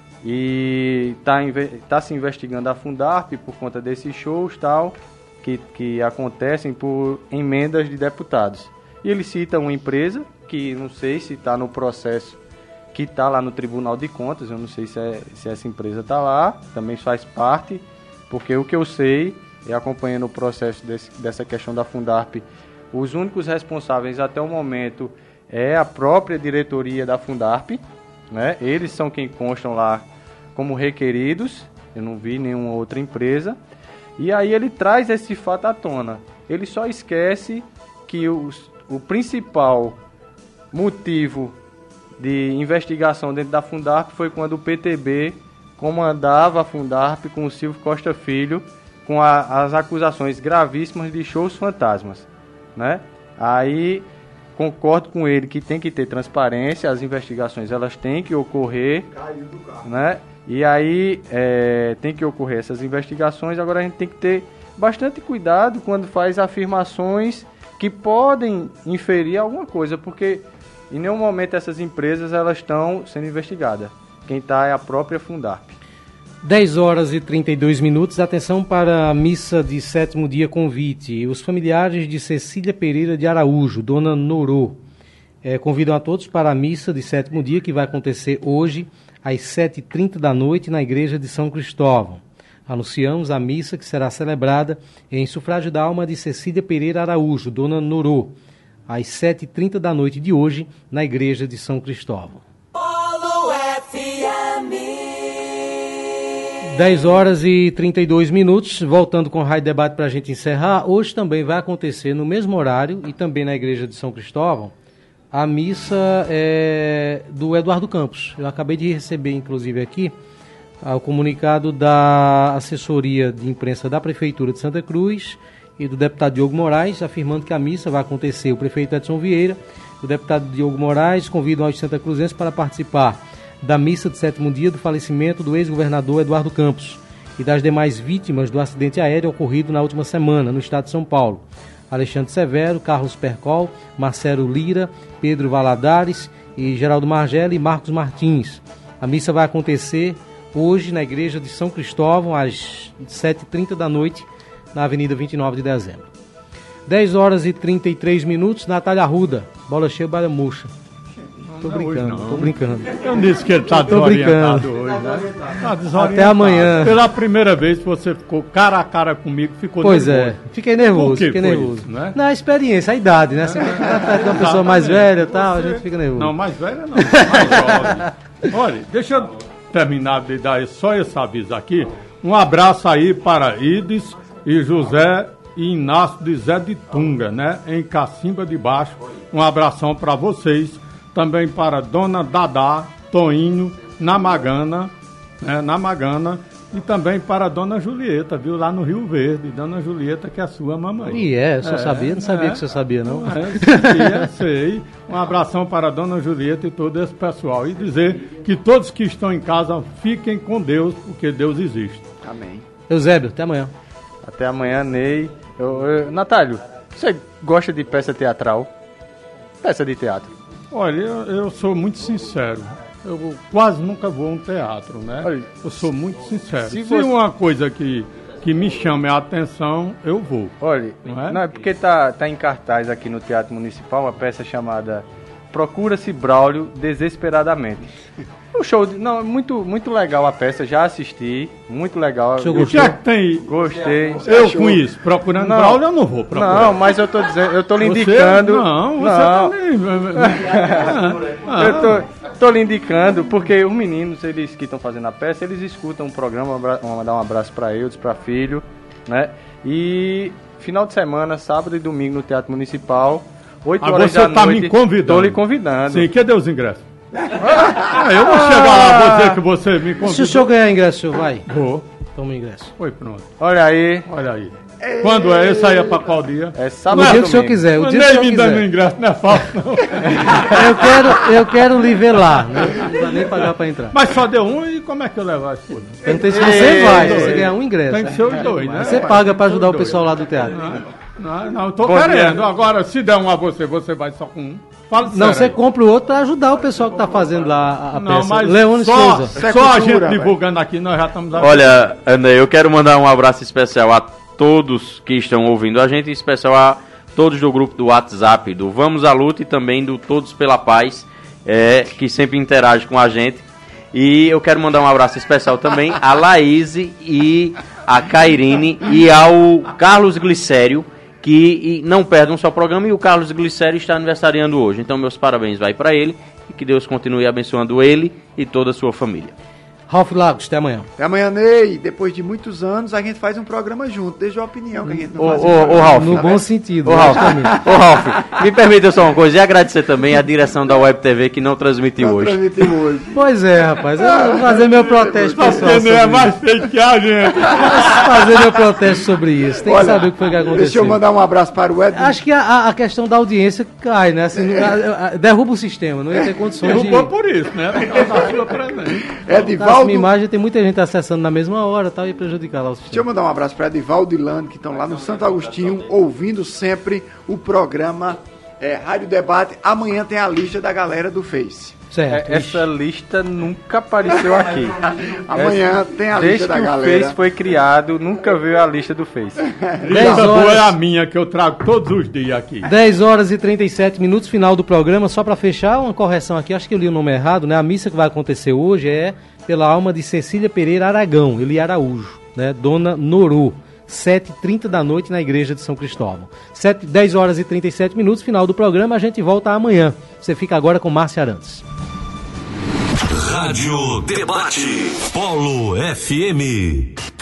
e está tá se investigando a Fundarp por conta desses shows tal, que, que acontecem por emendas de deputados. E ele cita uma empresa, que não sei se está no processo, que está lá no Tribunal de Contas, eu não sei se, é, se essa empresa está lá, também faz parte, porque o que eu sei, e acompanhando o processo desse, dessa questão da Fundarp, os únicos responsáveis até o momento é a própria diretoria da Fundarp, né? Eles são quem constam lá como requeridos, eu não vi nenhuma outra empresa, e aí ele traz esse fato à tona. Ele só esquece que os, o principal motivo de investigação dentro da Fundarp foi quando o P T B comandava a Fundarp com o Silvio Costa Filho, com a, as acusações gravíssimas de shows fantasmas, né? Aí concordo com ele que tem que ter transparência, as investigações elas têm que ocorrer, né? E aí é, tem que ocorrer essas investigações. Agora a gente tem que ter bastante cuidado quando faz afirmações que podem inferir alguma coisa, porque em nenhum momento essas empresas elas estão sendo investigadas. Quem está é a própria Fundarp. dez horas e trinta e dois minutos. Atenção para a missa de sétimo dia convite. Os familiares de Cecília Pereira de Araújo, dona Norô, é, convidam a todos para a missa de sétimo dia que vai acontecer hoje às sete e trinta da noite na igreja de São Cristóvão. Anunciamos a missa que será celebrada em sufrágio da alma de Cecília Pereira Araújo, dona Norô, às sete e trinta da noite de hoje, na igreja de São Cristóvão. Polo F M. dez horas e trinta e dois minutos, voltando com o Rádio Debate para a gente encerrar. Hoje também vai acontecer no mesmo horário e também na igreja de São Cristóvão, a missa é, do Eduardo Campos. Eu acabei de receber, inclusive, aqui o comunicado da assessoria de imprensa da Prefeitura de Santa Cruz e do deputado Diogo Moraes, afirmando que a missa vai acontecer. O prefeito Edson Vieira e o deputado Diogo Moraes convidam aos Santa Cruzenses para participar da missa de sétimo dia do falecimento do ex-governador Eduardo Campos e das demais vítimas do acidente aéreo ocorrido na última semana no estado de São Paulo. Alexandre Severo, Carlos Percol, Marcelo Lira, Pedro Valadares e Geraldo Margelli e Marcos Martins. A missa vai acontecer hoje na igreja de São Cristóvão às sete e trinta da noite, na Avenida vinte e nove de dezembro. dez horas e trinta e três minutos, Natália Arruda, bola cheia, bola murcha. tô não, brincando, hoje não. tô brincando. Eu disse que ele tá Tô desorientado brincando. hoje, né? Tá desorientado. Até amanhã. Pela primeira vez que você ficou cara a cara comigo, ficou Pois nervoso. é, fiquei nervoso, Por que fiquei foi nervoso. isso, né? Na experiência, a idade, né? Você fica perto de uma pessoa mais velha e tal, a gente fica nervoso. Não, mais velha não, mais jovem. Olha, deixa eu terminar de dar só esse aviso aqui. Um abraço aí para Ides e José e Inácio de Zé de Tunga, né? Em Cacimba de Baixo. Um abração para vocês. Também para Dona Dadá, Toinho, Namagana, né? Namagana. E também para a Dona Julieta, viu? Lá no Rio Verde. Dona Julieta, que é a sua mamãe. E é, só É, sabia, não sabia é. que você sabia, não. É, sabia, sei. Um abração para a Dona Julieta e todo esse pessoal. E dizer que todos que estão em casa fiquem com Deus, porque Deus existe. Amém. Eusébio, até amanhã. Até amanhã, Ney. Eu, eu, Natálio, você gosta de peça teatral? Peça de teatro. Olha, eu, eu sou muito sincero. Eu quase nunca vou a um teatro, né? Olha, eu sou muito sincero. se Se, você- uma coisa que, que me chama a atenção, eu vou. Olha, Não é? não é porque tá, tá em cartaz aqui no Teatro Municipal uma peça chamada Procura-se Braulio Desesperadamente. O show, de, não, muito, muito legal a peça, já assisti, muito legal. O senhor O que gostou? é que tem? Gostei. Eu com isso, procurando Não. Braulio, eu não vou procurar. Não, mas eu tô dizendo, eu tô lhe Você- indicando. Não, você Não. também. Ah, Eu tô, tô lhe indicando, porque os meninos, eles que estão fazendo a peça, eles escutam o programa, um abra- vamos mandar um abraço pra eles, pra filho, né? E final de semana, sábado e domingo no Teatro Municipal, oito Ah, horas você da tá noite. me convidando. Tô lhe convidando. Sim, cadê os ingressos? Ah, eu vou chegar lá, vou dizer que você me convidou. Se o senhor ganhar ingresso, o senhor vai? Vou. Toma o ingresso. Foi pronto. Olha aí, Olha aí. Quando é? Esse aí é pra qual dia? é No sábado dia e que o senhor domingo. quiser, o Mas dia que o nem senhor me dando quiser. ingresso, não é fácil, não. Eu quero, eu quero lhe ver lá, né? Não vai nem pagar pra entrar. Mas só deu um e como é que eu levo as coisas? Perguntei se você Ei, vai, se dois. você ganhar um ingresso. Tem que ser os dois, né? Você paga pra ajudar o Os dois. pessoal lá do teatro. Não, não, eu tô Bom querendo. dia. Agora, se der um a você, você vai só com um. Fala Não, sério você aí. compra o outro pra ajudar o pessoal que tá fazendo lá a, a Não, peça. mas Leone só, Souza. Isso é só a cultura, gente velho. divulgando aqui, nós já estamos... Olha, Ana, eu quero mandar um abraço especial a todos que estão ouvindo a gente, em especial a todos do grupo do WhatsApp, do Vamos à Luta e também do Todos pela Paz, é, que sempre interage com a gente. E eu quero mandar um abraço especial também a Laís e a Cairine e ao Carlos Glicério, que e, não perdam seu programa, e o Carlos Glicério está aniversariando hoje. Então meus parabéns vai para ele e que Deus continue abençoando ele e toda a sua família. Ralf Lagos, até amanhã. Até amanhã, Ney. Depois de muitos anos, a gente faz um programa junto. Desde a opinião que a gente não Ô, faz. ô, ô, Ralf, No Tá bom vendo? sentido. Ô Ralf, logicamente. ô Ralf, me permita só uma coisa e agradecer também a direção da Web T V que não transmitiu Não hoje. transmitimos hoje. Pois é, rapaz. Eu vou fazer meu protesto pessoal Você sobre não é isso. mais feito que a gente. Fazer meu protesto sobre isso. Tem que Olha, saber o que foi que aconteceu. Deixa eu mandar um abraço para o Ed. Acho que a- a, a questão da audiência cai, né? Assim, não- a- a- derruba o sistema, não ia ter condições de... Derrubou por isso, né? Por causa da sua presença. Na Edivaldo. minha imagem tem muita gente acessando na mesma hora tal, e prejudicar lá o Deixa eu sistema. mandar um abraço para Edivaldo e Lando, que estão lá no Santo Agostinho, ouvindo sempre o programa é, Rádio Debate. Amanhã tem a lista da galera do Face. Certo. É, essa lista nunca apareceu aqui. Amanhã Essa- tem a Desde lista da que o galera. Face foi criado, nunca veio a lista do Face. dez Lista boa é a horas, minha, que eu trago todos os dias aqui. dez horas e trinta e sete minutos, final do programa. Só para fechar, uma correção aqui, acho que eu li o nome errado, né? A missa que vai acontecer hoje é pela alma de Cecília Pereira Aragão, Eli Araújo, né? Dona Noru. sete e trinta da noite na igreja de São Cristóvão. sete, dez horas e trinta e sete minutos, final do programa. A gente volta amanhã. Você fica agora com Márcia Arantes. Rádio Debate. Polo F M.